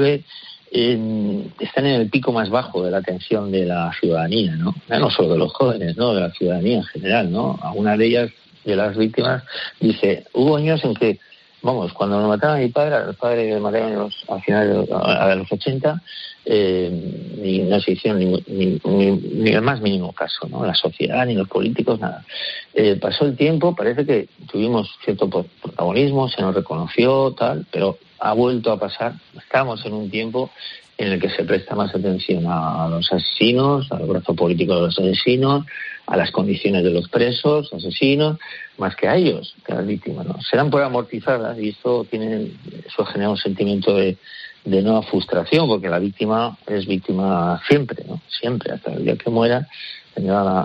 están en el pico más bajo de la atención de la ciudadanía, ¿no? No solo de los jóvenes, ¿no? De la ciudadanía en general, ¿no? A una de ellas, de las víctimas, dice, hubo años en que, cuando nos mataron a mi padre, al padre que mataron al final de los 80, no se hicieron ni el más mínimo caso, ¿no? La sociedad, ni los políticos, nada. Pasó el tiempo, parece que tuvimos cierto protagonismo, se nos reconoció, tal, pero ha vuelto a pasar. Estamos en un tiempo en el que se presta más atención a los asesinos, al brazo político de los asesinos, a las condiciones de los presos, asesinos, más que a ellos, que a las víctimas, ¿no? Serán por amortizadas y eso genera un sentimiento de nueva frustración, porque la víctima es víctima siempre, ¿no? Siempre, hasta el día que muera, tendrá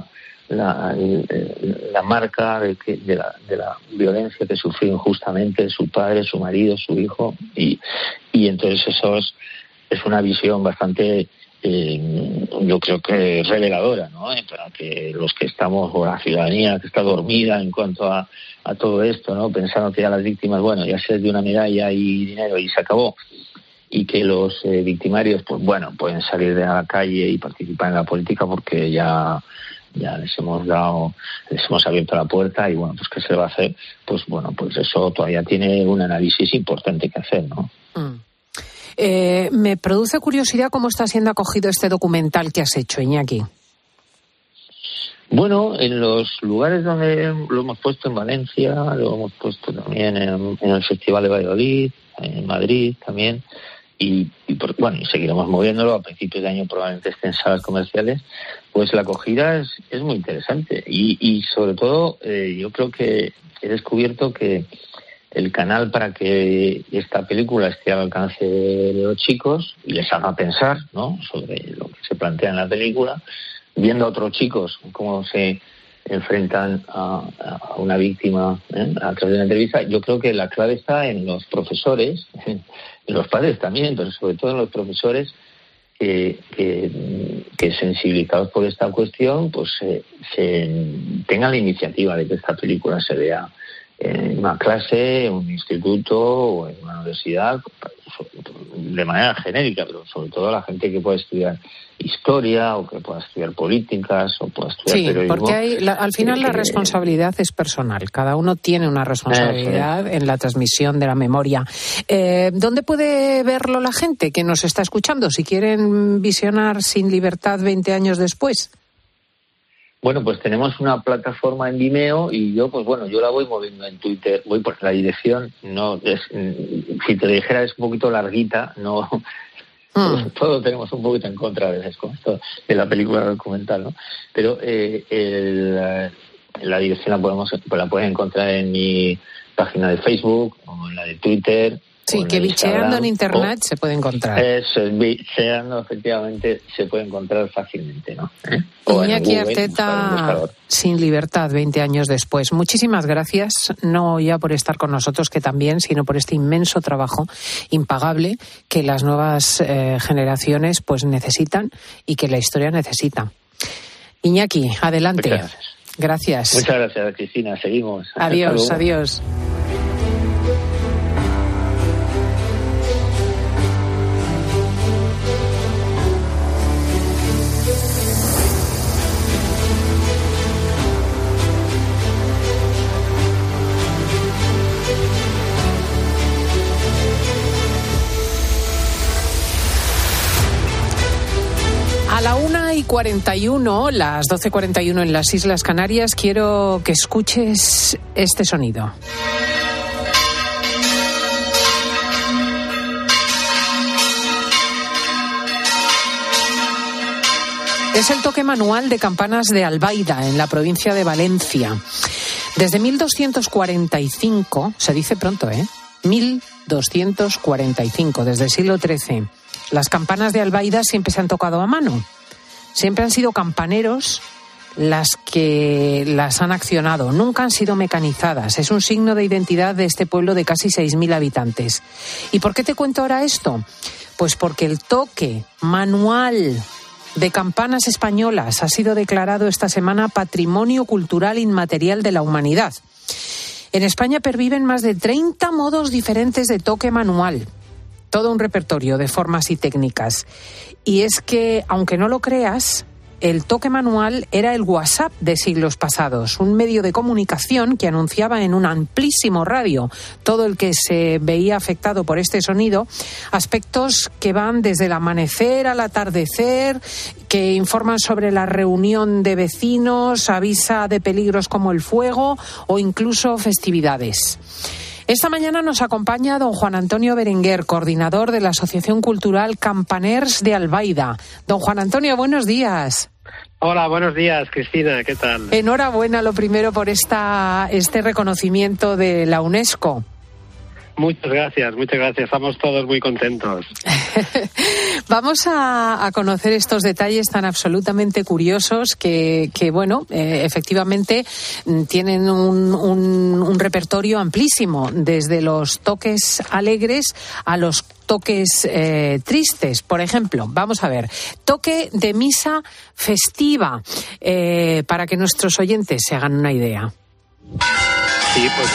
la marca de la violencia que sufrió injustamente su padre, su marido, su hijo, y entonces eso es una visión bastante, yo creo que reveladora, ¿no? Para que los que estamos, o la ciudadanía que está dormida en cuanto a todo esto, ¿no? Pensando que ya las víctimas, ya se les dio una medalla y dinero y se acabó, y que los victimarios, pueden salir de la calle y participar en la política porque ya les hemos abierto la puerta y ¿qué se va a hacer? Pues eso todavía tiene un análisis importante que hacer, ¿no?
Me produce curiosidad cómo está siendo acogido este documental que has hecho, Iñaki.
En los lugares donde lo hemos puesto, en Valencia, lo hemos puesto también en el Festival de Valladolid, en Madrid también, y seguiremos moviéndolo. A principios de año probablemente esté en salas comerciales. Pues la acogida es muy interesante y sobre todo yo creo que he descubierto que el canal para que esta película esté al alcance de los chicos y les haga pensar, ¿no?, sobre lo que se plantea en la película, viendo a otros chicos cómo se enfrentan a una víctima a través de una entrevista. Yo creo que la clave está en los profesores, en los padres también, pero sobre todo en los profesores que sensibilizados por esta cuestión, pues se tengan la iniciativa de que esta película se vea en una clase, en un instituto o en una universidad, de manera genérica, pero sobre todo la gente que pueda estudiar historia o que pueda estudiar políticas o pueda estudiar periodismo.
Sí, porque al final la responsabilidad es personal. Cada uno tiene una responsabilidad en la transmisión de la memoria. ¿Dónde puede verlo la gente que nos está escuchando si quieren visionar Sin Libertad 20 años después?
Bueno, pues tenemos una plataforma en Vimeo y yo la voy moviendo en Twitter. Voy por la dirección, no es, si te dijera, es un poquito larguita, no. Todos tenemos un poquito en contra a veces con esto de la película documental, ¿no? Pero la dirección la puedes encontrar en mi página de Facebook o en la de Twitter.
Sí, que bicheando en Internet se puede encontrar.
Eso, bicheando efectivamente se puede encontrar fácilmente, ¿no?
Iñaki Arteta, Sin Libertad 20 años después. Muchísimas gracias, no ya por estar con nosotros, que también, sino por este inmenso trabajo impagable que las nuevas generaciones pues necesitan y que la historia necesita. Iñaki, adelante. Gracias.
Muchas gracias, Cristina. Seguimos.
Adiós, adiós. A la 1:41, las 12:41 en las Islas Canarias, quiero que escuches este sonido. Es el toque manual de campanas de Albaida, en la provincia de Valencia. Desde 1245, se dice pronto, 1245, desde el siglo XIII. Las campanas de Albaida siempre se han tocado a mano. Siempre han sido campaneros las que las han accionado. Nunca han sido mecanizadas. Es un signo de identidad de este pueblo de casi 6.000 habitantes. ¿Y por qué te cuento ahora esto? Pues porque el toque manual de campanas españolas ha sido declarado esta semana Patrimonio Cultural Inmaterial de la Humanidad. En España perviven más de 30 modos diferentes de toque manual. Todo un repertorio de formas y técnicas. Y es que, aunque no lo creas, el toque manual era el WhatsApp de siglos pasados, un medio de comunicación que anunciaba en un amplísimo radio todo el que se veía afectado por este sonido, aspectos que van desde el amanecer al atardecer, que informan sobre la reunión de vecinos, avisa de peligros como el fuego o incluso festividades. Esta mañana nos acompaña don Juan Antonio Berenguer, coordinador de la Asociación Cultural Campaners de Albaida. Don Juan Antonio, buenos días.
Hola, buenos días, Cristina, ¿qué tal?
Enhorabuena, lo primero, por este reconocimiento de la UNESCO.
Muchas gracias, estamos todos muy contentos.
Vamos a conocer estos detalles tan absolutamente curiosos que efectivamente tienen un repertorio amplísimo, desde los toques alegres a los toques tristes. Por ejemplo, vamos a ver, toque de misa festiva, para que nuestros oyentes se hagan una idea.
Sí, pues...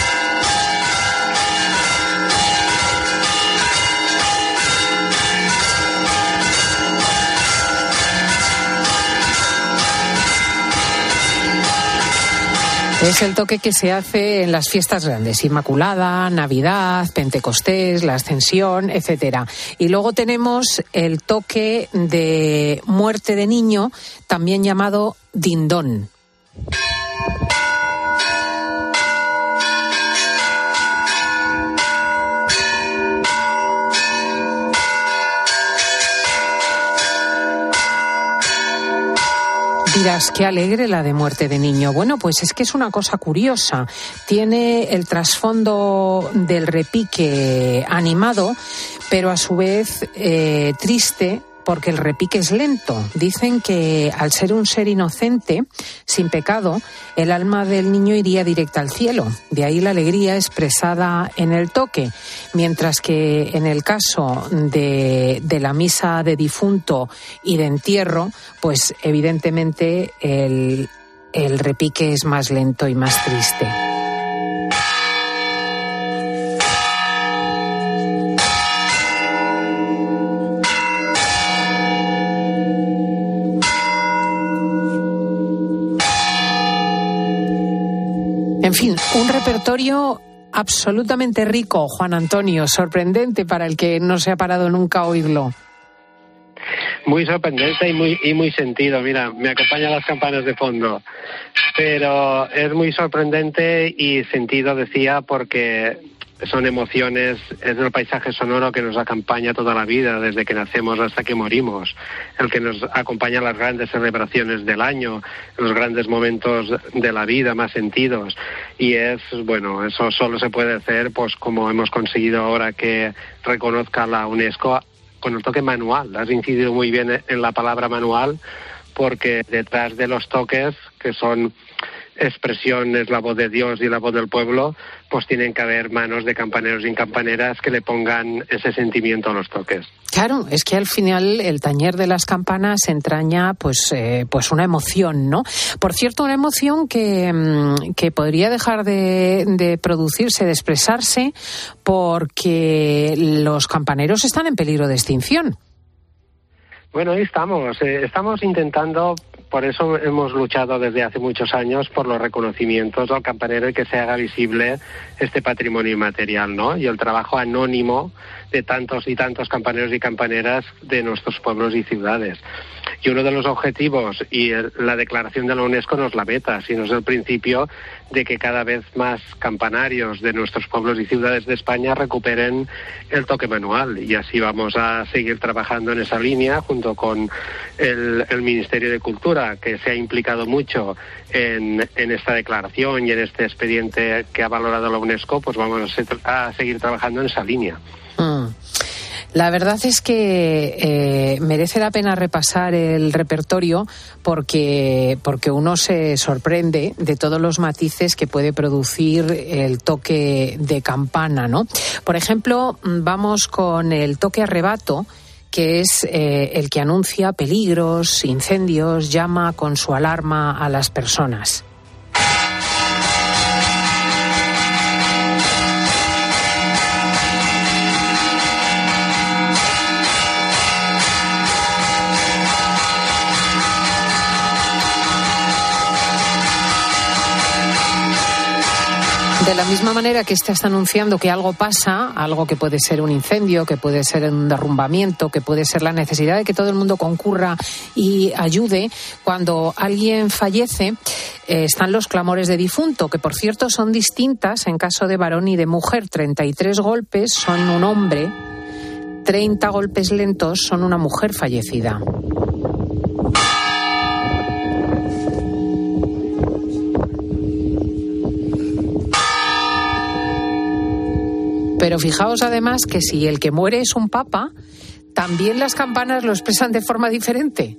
Es el toque que se hace en las fiestas grandes, Inmaculada, Navidad, Pentecostés, la Ascensión, etcétera. Y luego tenemos el toque de muerte de niño, también llamado dindón. Dirás, qué alegre la de Muerte de niño. Bueno, pues es que es una cosa curiosa. Tiene el trasfondo del repique animado, pero a su vez triste, porque el repique es lento. Dicen que al ser un ser inocente, sin pecado, el alma del niño iría directa al cielo. De ahí la alegría expresada en el toque. Mientras que en el caso de la misa de difunto y de entierro, pues evidentemente el repique es más lento y más triste. En fin, un repertorio absolutamente rico, Juan Antonio, sorprendente para el que no se ha parado nunca a oírlo.
Muy sorprendente y muy sentido. Mira, me acompañan las campanas de fondo. Pero es muy sorprendente y sentido, decía, porque son emociones, es el paisaje sonoro que nos acompaña toda la vida, desde que nacemos hasta que morimos, el que nos acompaña en las grandes celebraciones del año, en los grandes momentos de la vida más sentidos. Y bueno, eso solo se puede hacer, pues como hemos conseguido ahora que reconozca la UNESCO, con el toque manual. Has incidido muy bien en la palabra manual, porque detrás de los toques, que son expresiones, la voz de Dios y la voz del pueblo, pues tienen que haber manos de campaneros y campaneras que le pongan ese sentimiento a los toques.
Claro, es que al final el tañer de las campanas entraña pues una emoción, ¿no? Por cierto, una emoción que podría dejar de producirse, de expresarse, porque los campaneros están en peligro de extinción.
Bueno, ahí estamos intentando. Por eso hemos luchado desde hace muchos años por los reconocimientos al campanero y que se haga visible este patrimonio inmaterial, ¿no? Y el trabajo anónimo de tantos y tantos campaneros y campaneras de nuestros pueblos y ciudades. Y uno de los objetivos, y la declaración de la UNESCO no es la meta, sino es el principio de que cada vez más campanarios de nuestros pueblos y ciudades de España recuperen el toque manual. Y así vamos a seguir trabajando en esa línea junto con el Ministerio de Cultura, que se ha implicado mucho en esta declaración y en este expediente que ha valorado la UNESCO. Pues vamos a seguir trabajando en esa línea.
La verdad es que merece la pena repasar el repertorio porque uno se sorprende de todos los matices que puede producir el toque de campana, ¿no? Por ejemplo, vamos con el toque arrebato, que es el que anuncia peligros, incendios, llama con su alarma a las personas. De la misma manera que este está anunciando que algo pasa, algo que puede ser un incendio, que puede ser un derrumbamiento, que puede ser la necesidad de que todo el mundo concurra y ayude, cuando alguien fallece, están los clamores de difunto, que por cierto son distintas en caso de varón y de mujer. 33 golpes son un hombre, 30 golpes lentos son una mujer fallecida. Pero fijaos además que si el que muere es un papa, también las campanas lo expresan de forma diferente.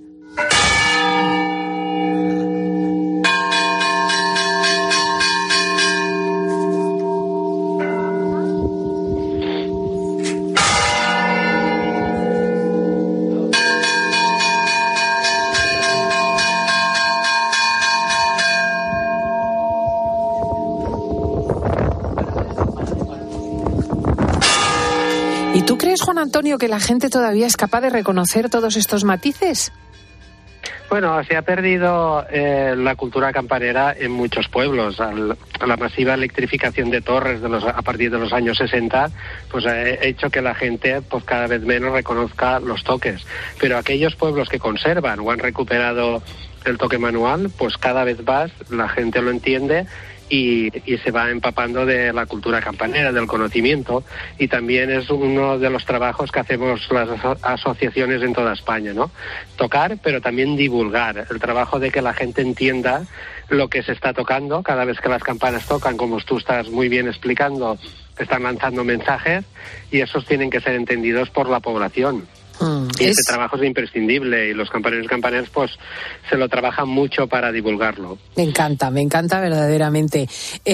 ¿Y tú crees, Juan Antonio, que la gente todavía es capaz de reconocer todos estos matices?
Bueno, se ha perdido la cultura campanera en muchos pueblos. La masiva electrificación de torres a partir de los años 60 pues ha hecho que la gente pues cada vez menos reconozca los toques. Pero aquellos pueblos que conservan o han recuperado el toque manual, pues cada vez más la gente lo entiende y se va empapando de la cultura campanera, del conocimiento, y también es uno de los trabajos que hacemos las asociaciones en toda España, ¿no? Tocar, pero también divulgar, el trabajo de que la gente entienda lo que se está tocando. Cada vez que las campanas tocan, como tú estás muy bien explicando, están lanzando mensajes y esos tienen que ser entendidos por la población. Y ese trabajo es imprescindible y los campaneros y campaneras pues se lo trabajan mucho para divulgarlo.
Me encanta verdaderamente.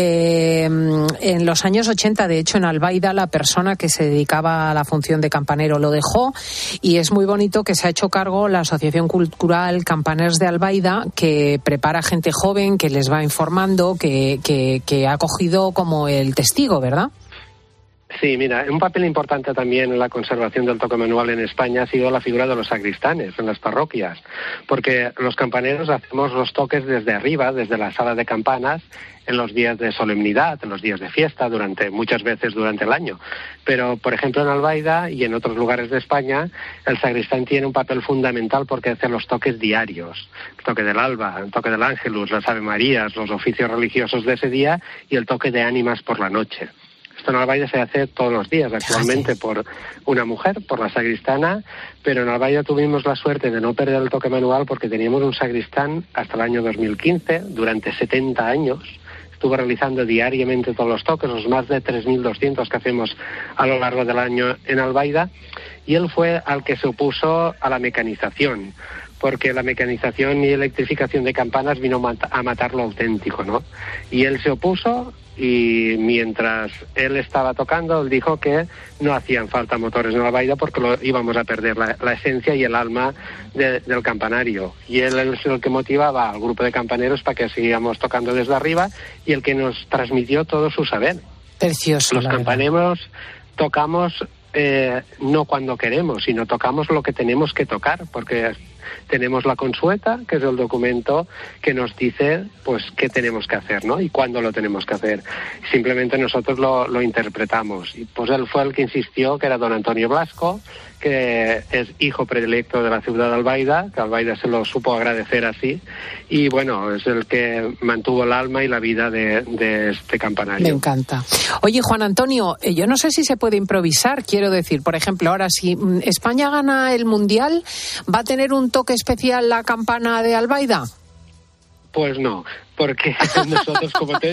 En los años 80, de hecho, en Albaida, la persona que se dedicaba a la función de campanero lo dejó, y es muy bonito que se ha hecho cargo la Asociación Cultural Campaners de Albaida, que prepara gente joven, que les va informando, que ha cogido como el testigo, ¿verdad?
Sí, mira, un papel importante también en la conservación del toque manual en España ha sido la figura de los sacristanes en las parroquias, porque los campaneros hacemos los toques desde arriba, desde la sala de campanas, en los días de solemnidad, en los días de fiesta, muchas veces durante el año. Pero, por ejemplo, en Albaida y en otros lugares de España, el sacristán tiene un papel fundamental porque hace los toques diarios. El toque del alba, el toque del ángelus, las Ave Marías, los oficios religiosos de ese día y el toque de ánimas por la noche. Esto en Albaida se hace todos los días actualmente por una mujer, por la sacristana, pero en Albaida tuvimos la suerte de no perder el toque manual porque teníamos un sacristán hasta el año 2015, durante 70 años. Estuvo realizando diariamente todos los toques, los más de 3.200 que hacemos a lo largo del año en Albaida, y él fue al que se opuso a la mecanización, porque la mecanización y electrificación de campanas vino a matar lo auténtico, ¿no? Y él se opuso, y mientras él estaba tocando, él dijo que no hacían falta motores en Albaida porque íbamos a perder la esencia y el alma del campanario. Y él es el que motivaba al grupo de campaneros para que sigamos tocando desde arriba y el que nos transmitió todo su saber.
Precioso.
Los campaneros tocamos no cuando queremos, sino tocamos lo que tenemos que tocar, porque tenemos la consueta, que es el documento que nos dice pues qué tenemos que hacer, ¿no? Y cuándo lo tenemos que hacer. Simplemente nosotros lo interpretamos. Y pues él fue el que insistió, que era don Antonio Blasco, que es hijo predilecto de la ciudad de Albaida, que Albaida se lo supo agradecer así, y bueno, es el que mantuvo el alma y la vida de este campanario.
Me encanta. Oye, Juan Antonio, yo no sé si se puede improvisar, quiero decir, por ejemplo, ahora si España gana el Mundial, ¿va a tener un toque especial la campana de Albaida?
Pues no, porque nosotros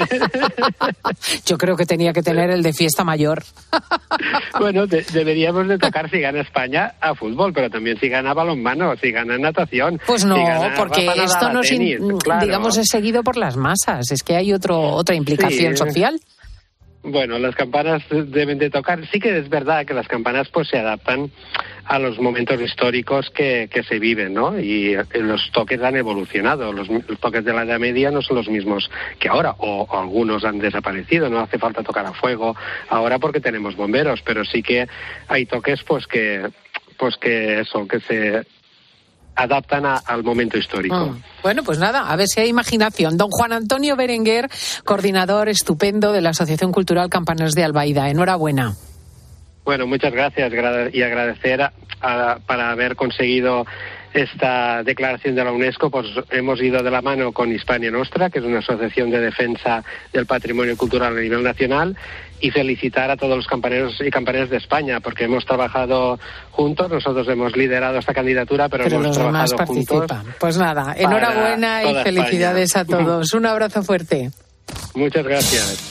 Yo creo que tenía que tener el de fiesta mayor.
Bueno, deberíamos de tocar si gana España a fútbol, pero también si gana balonmano, si gana natación.
Pues no,
si gana
porque esto no
tenis, claro.
Digamos, es seguido por las masas, es que hay otra implicación social.
Bueno, las campanas deben de tocar. Sí que es verdad que las campanas pues se adaptan a los momentos históricos que se viven, ¿no? Y los toques han evolucionado. Los toques de la Edad Media no son los mismos que ahora, o algunos han desaparecido. No hace falta tocar a fuego ahora porque tenemos bomberos, pero sí que hay toques que se adaptan al momento histórico.
Bueno, pues nada, a ver si hay imaginación. Don Juan Antonio Berenguer, coordinador estupendo de la Asociación Cultural Campaners de Albaida. Enhorabuena.
Bueno, muchas gracias y agradecer para haber conseguido esta declaración de la UNESCO. Pues hemos ido de la mano con Hispania Nostra, que es una asociación de defensa del patrimonio cultural a nivel nacional, y felicitar a todos los campaneros y campaneras de España, porque hemos trabajado juntos. Nosotros hemos liderado esta candidatura, pero hemos
los demás
trabajado
participan.
Juntos.
Pues nada, enhorabuena y felicidades España. A todos. Un abrazo fuerte.
Muchas gracias.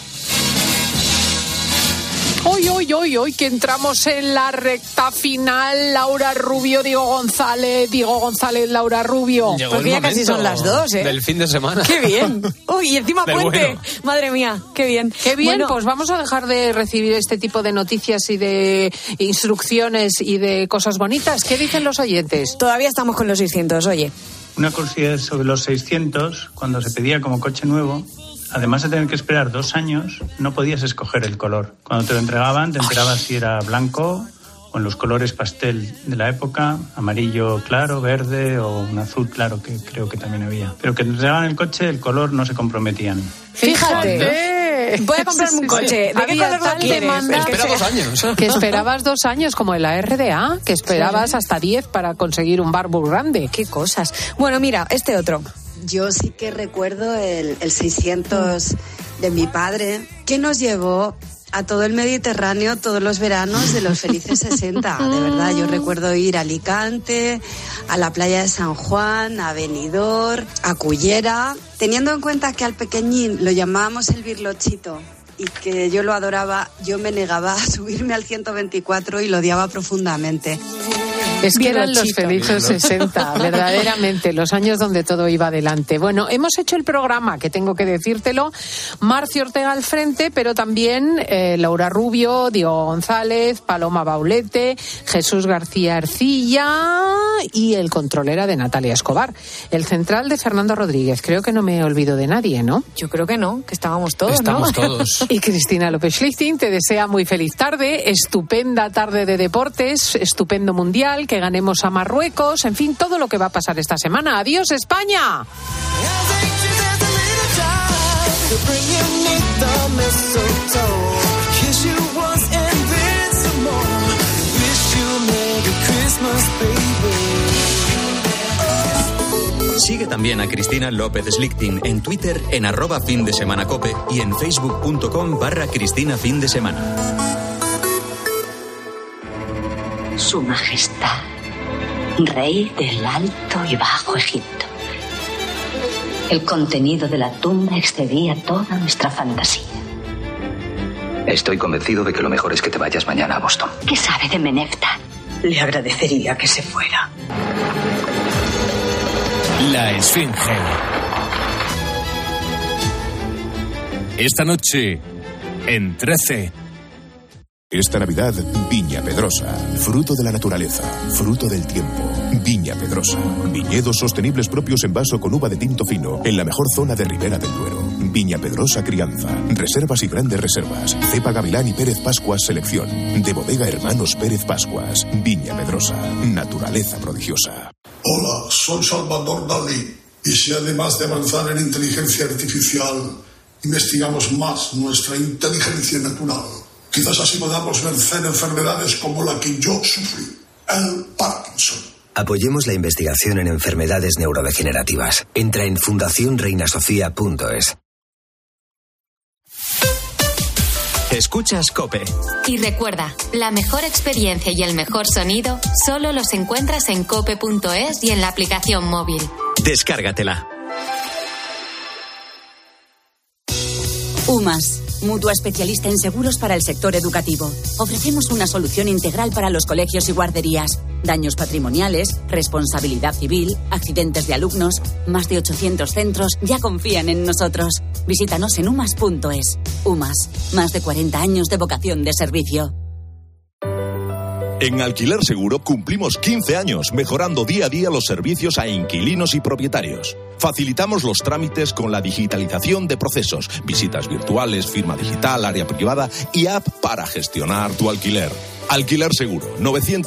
Hoy que entramos en la recta final. Laura Rubio, Diego González, Laura Rubio.
Llegó
porque ya casi son las 2, ¿eh?
Del fin de semana.
¡Qué bien!
Uy, y encima puente.
Bueno.
Madre mía, qué bien.
Qué bien,
bueno,
pues vamos a dejar de recibir este tipo de noticias y de instrucciones y de cosas bonitas. ¿Qué dicen los oyentes?
Todavía estamos con los 600, oye.
Una curiosidad sobre los 600, cuando se pedía como coche nuevo, además de tener que esperar 2 años, no podías escoger el color. Cuando te lo entregaban, te enterabas si era blanco o en los colores pastel de la época, amarillo claro, verde o un azul claro, que creo que también había. Pero que te entregaban el coche, el color no se comprometían.
¡Fíjate! coche.
Voy a comprarme un coche. ¿De qué color lo quieres?
Espera 2 años.
Que esperabas 2 años, como en la RDA, que esperabas hasta 10 para conseguir un Barbour grande.
Qué cosas. Bueno, mira, este otro.
Yo sí que recuerdo el 600 de mi padre, que nos llevó a todo el Mediterráneo todos los veranos de los felices 60. De verdad, yo recuerdo ir a Alicante, a la playa de San Juan, a Benidorm, a Cullera, teniendo en cuenta que al pequeñín lo llamábamos el birlochito y que yo lo adoraba, yo me negaba a subirme al 124 y lo odiaba profundamente.
Es que eran los felices 60, verdaderamente, los años donde todo iba adelante. Bueno, hemos hecho el programa, que tengo que decírtelo, Marcio Ortega al frente, pero también Laura Rubio, Diego González, Paloma Baulete, Jesús García Ercilla y el controlera de Natalia Escobar. El central de Fernando Rodríguez. Creo que no me olvido de nadie, ¿no?
Yo creo que no, que estábamos todos,
Estamos todos.
Y Cristina López-Schlichting te desea muy feliz tarde, estupenda tarde de deportes, estupendo mundial, que ganemos a Marruecos, en fin, todo lo que va a pasar esta semana. ¡Adiós, España!
Sigue también a Cristina López-Schlichting en Twitter en @findesemanacope y en facebook.com/CristinaFindesemana.
Su Majestad, Rey del Alto y Bajo Egipto. El contenido de la tumba excedía toda nuestra fantasía.
Estoy convencido de que lo mejor es que te vayas mañana a Boston.
¿Qué sabe de Menefta? Le agradecería que se fuera.
La Esfinge. Esta noche, en 13.
Esta Navidad, Viña Pedrosa, fruto de la naturaleza, fruto del tiempo. Viña Pedrosa, viñedos sostenibles propios en vaso con uva de tinto fino, en la mejor zona de Ribera del Duero. Viña Pedrosa Crianza, reservas y grandes reservas. Cepa Gavilán y Pérez Pascuas Selección, de Bodega Hermanos Pérez Pascuas. Viña Pedrosa, naturaleza prodigiosa.
Hola, soy Salvador Dalí, y si además de avanzar en inteligencia artificial, investigamos más nuestra inteligencia natural, quizás así podamos vencer enfermedades como la que yo sufrí, el Parkinson.
Apoyemos la investigación en enfermedades neurodegenerativas. Entra en fundacionreinasofía.es.
Escuchas COPE.
Y recuerda, la mejor experiencia y el mejor sonido solo los encuentras en cope.es y en la aplicación móvil.
Descárgatela.
UMAS, mutua especialista en seguros para el sector educativo. Ofrecemos una solución integral para los colegios y guarderías. Daños patrimoniales, responsabilidad civil, accidentes de alumnos. Más de 800 centros ya confían en nosotros. Visítanos en umas.es. UMAS, más de 40 años de vocación de servicio.
En Alquiler Seguro cumplimos 15 años mejorando día a día los servicios a inquilinos y propietarios. Facilitamos los trámites con la digitalización de procesos, visitas virtuales, firma digital, área privada y app para gestionar tu alquiler. Alquiler Seguro,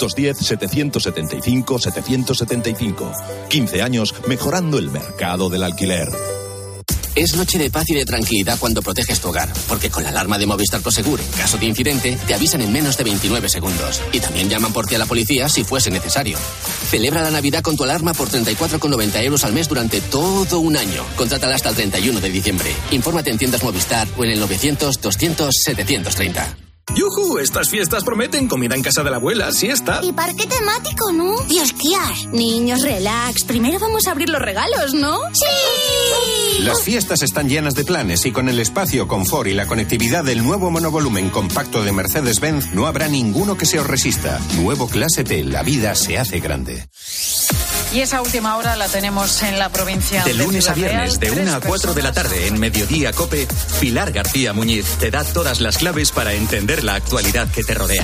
910-775-775. 15 años mejorando el mercado del alquiler.
Es noche de paz y de tranquilidad cuando proteges tu hogar, porque con la alarma de Movistar Prosegur, en caso de incidente, te avisan en menos de 29 segundos. Y también llaman por ti a la policía si fuese necesario. Celebra la Navidad con tu alarma por 34,90 euros al mes durante todo un año. Contrátala hasta el 31 de diciembre. Infórmate en tiendas Movistar o en el 900-200-730.
¡Yujú! Estas fiestas prometen comida en casa de la abuela, siesta.
Y parque temático, ¿no? Y esquiar. Niños, relax. Primero vamos a abrir los regalos, ¿no? ¡Sí!
Las fiestas están llenas de planes y con el espacio, confort y la conectividad del nuevo monovolumen compacto de Mercedes-Benz no habrá ninguno que se os resista. Nuevo Clase T, la vida se hace grande.
Y esa última hora la tenemos en la provincia
de lunes
Ciudad
a viernes,
Real.
de 1 a 4 de la tarde, en Mediodía COPE, Pilar García Muñiz te da todas las claves para entender la actualidad que te rodea.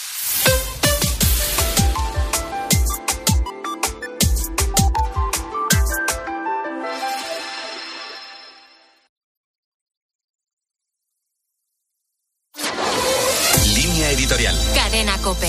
Línea editorial.
Cadena COPE.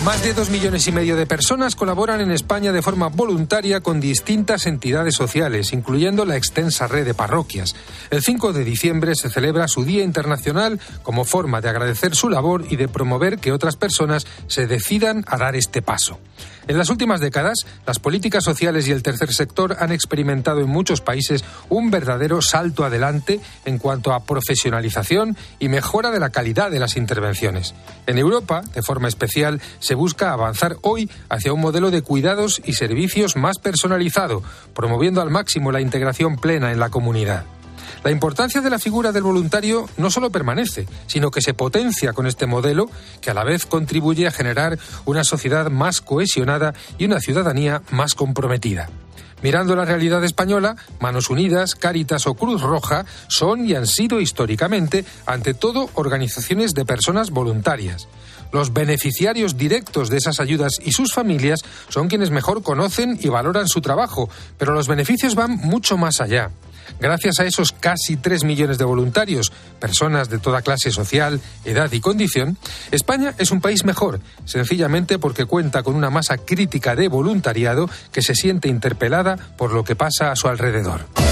Más de 2,5 millones de personas colaboran en España de forma voluntaria con distintas entidades sociales, incluyendo la extensa red de parroquias. El 5 de diciembre se celebra su Día Internacional como forma de agradecer su labor y de promover que otras personas se decidan a dar este paso. En las últimas décadas, las políticas sociales y el tercer sector han experimentado en muchos países un verdadero salto adelante en cuanto a profesionalización y mejora de la calidad de las intervenciones. En Europa, de forma especial, se busca avanzar hoy hacia un modelo de cuidados y servicios más personalizado, promoviendo al máximo la integración plena en la comunidad. La importancia de la figura del voluntario no solo permanece, sino que se potencia con este modelo, que a la vez contribuye a generar una sociedad más cohesionada y una ciudadanía más comprometida. Mirando la realidad española, Manos Unidas, Cáritas o Cruz Roja son y han sido históricamente, ante todo, organizaciones de personas voluntarias. Los beneficiarios directos de esas ayudas y sus familias son quienes mejor conocen y valoran su trabajo, pero los beneficios van mucho más allá. Gracias a esos casi 3 millones de voluntarios, personas de toda clase social, edad y condición, España es un país mejor, sencillamente porque cuenta con una masa crítica de voluntariado que se siente interpelada por lo que pasa a su alrededor.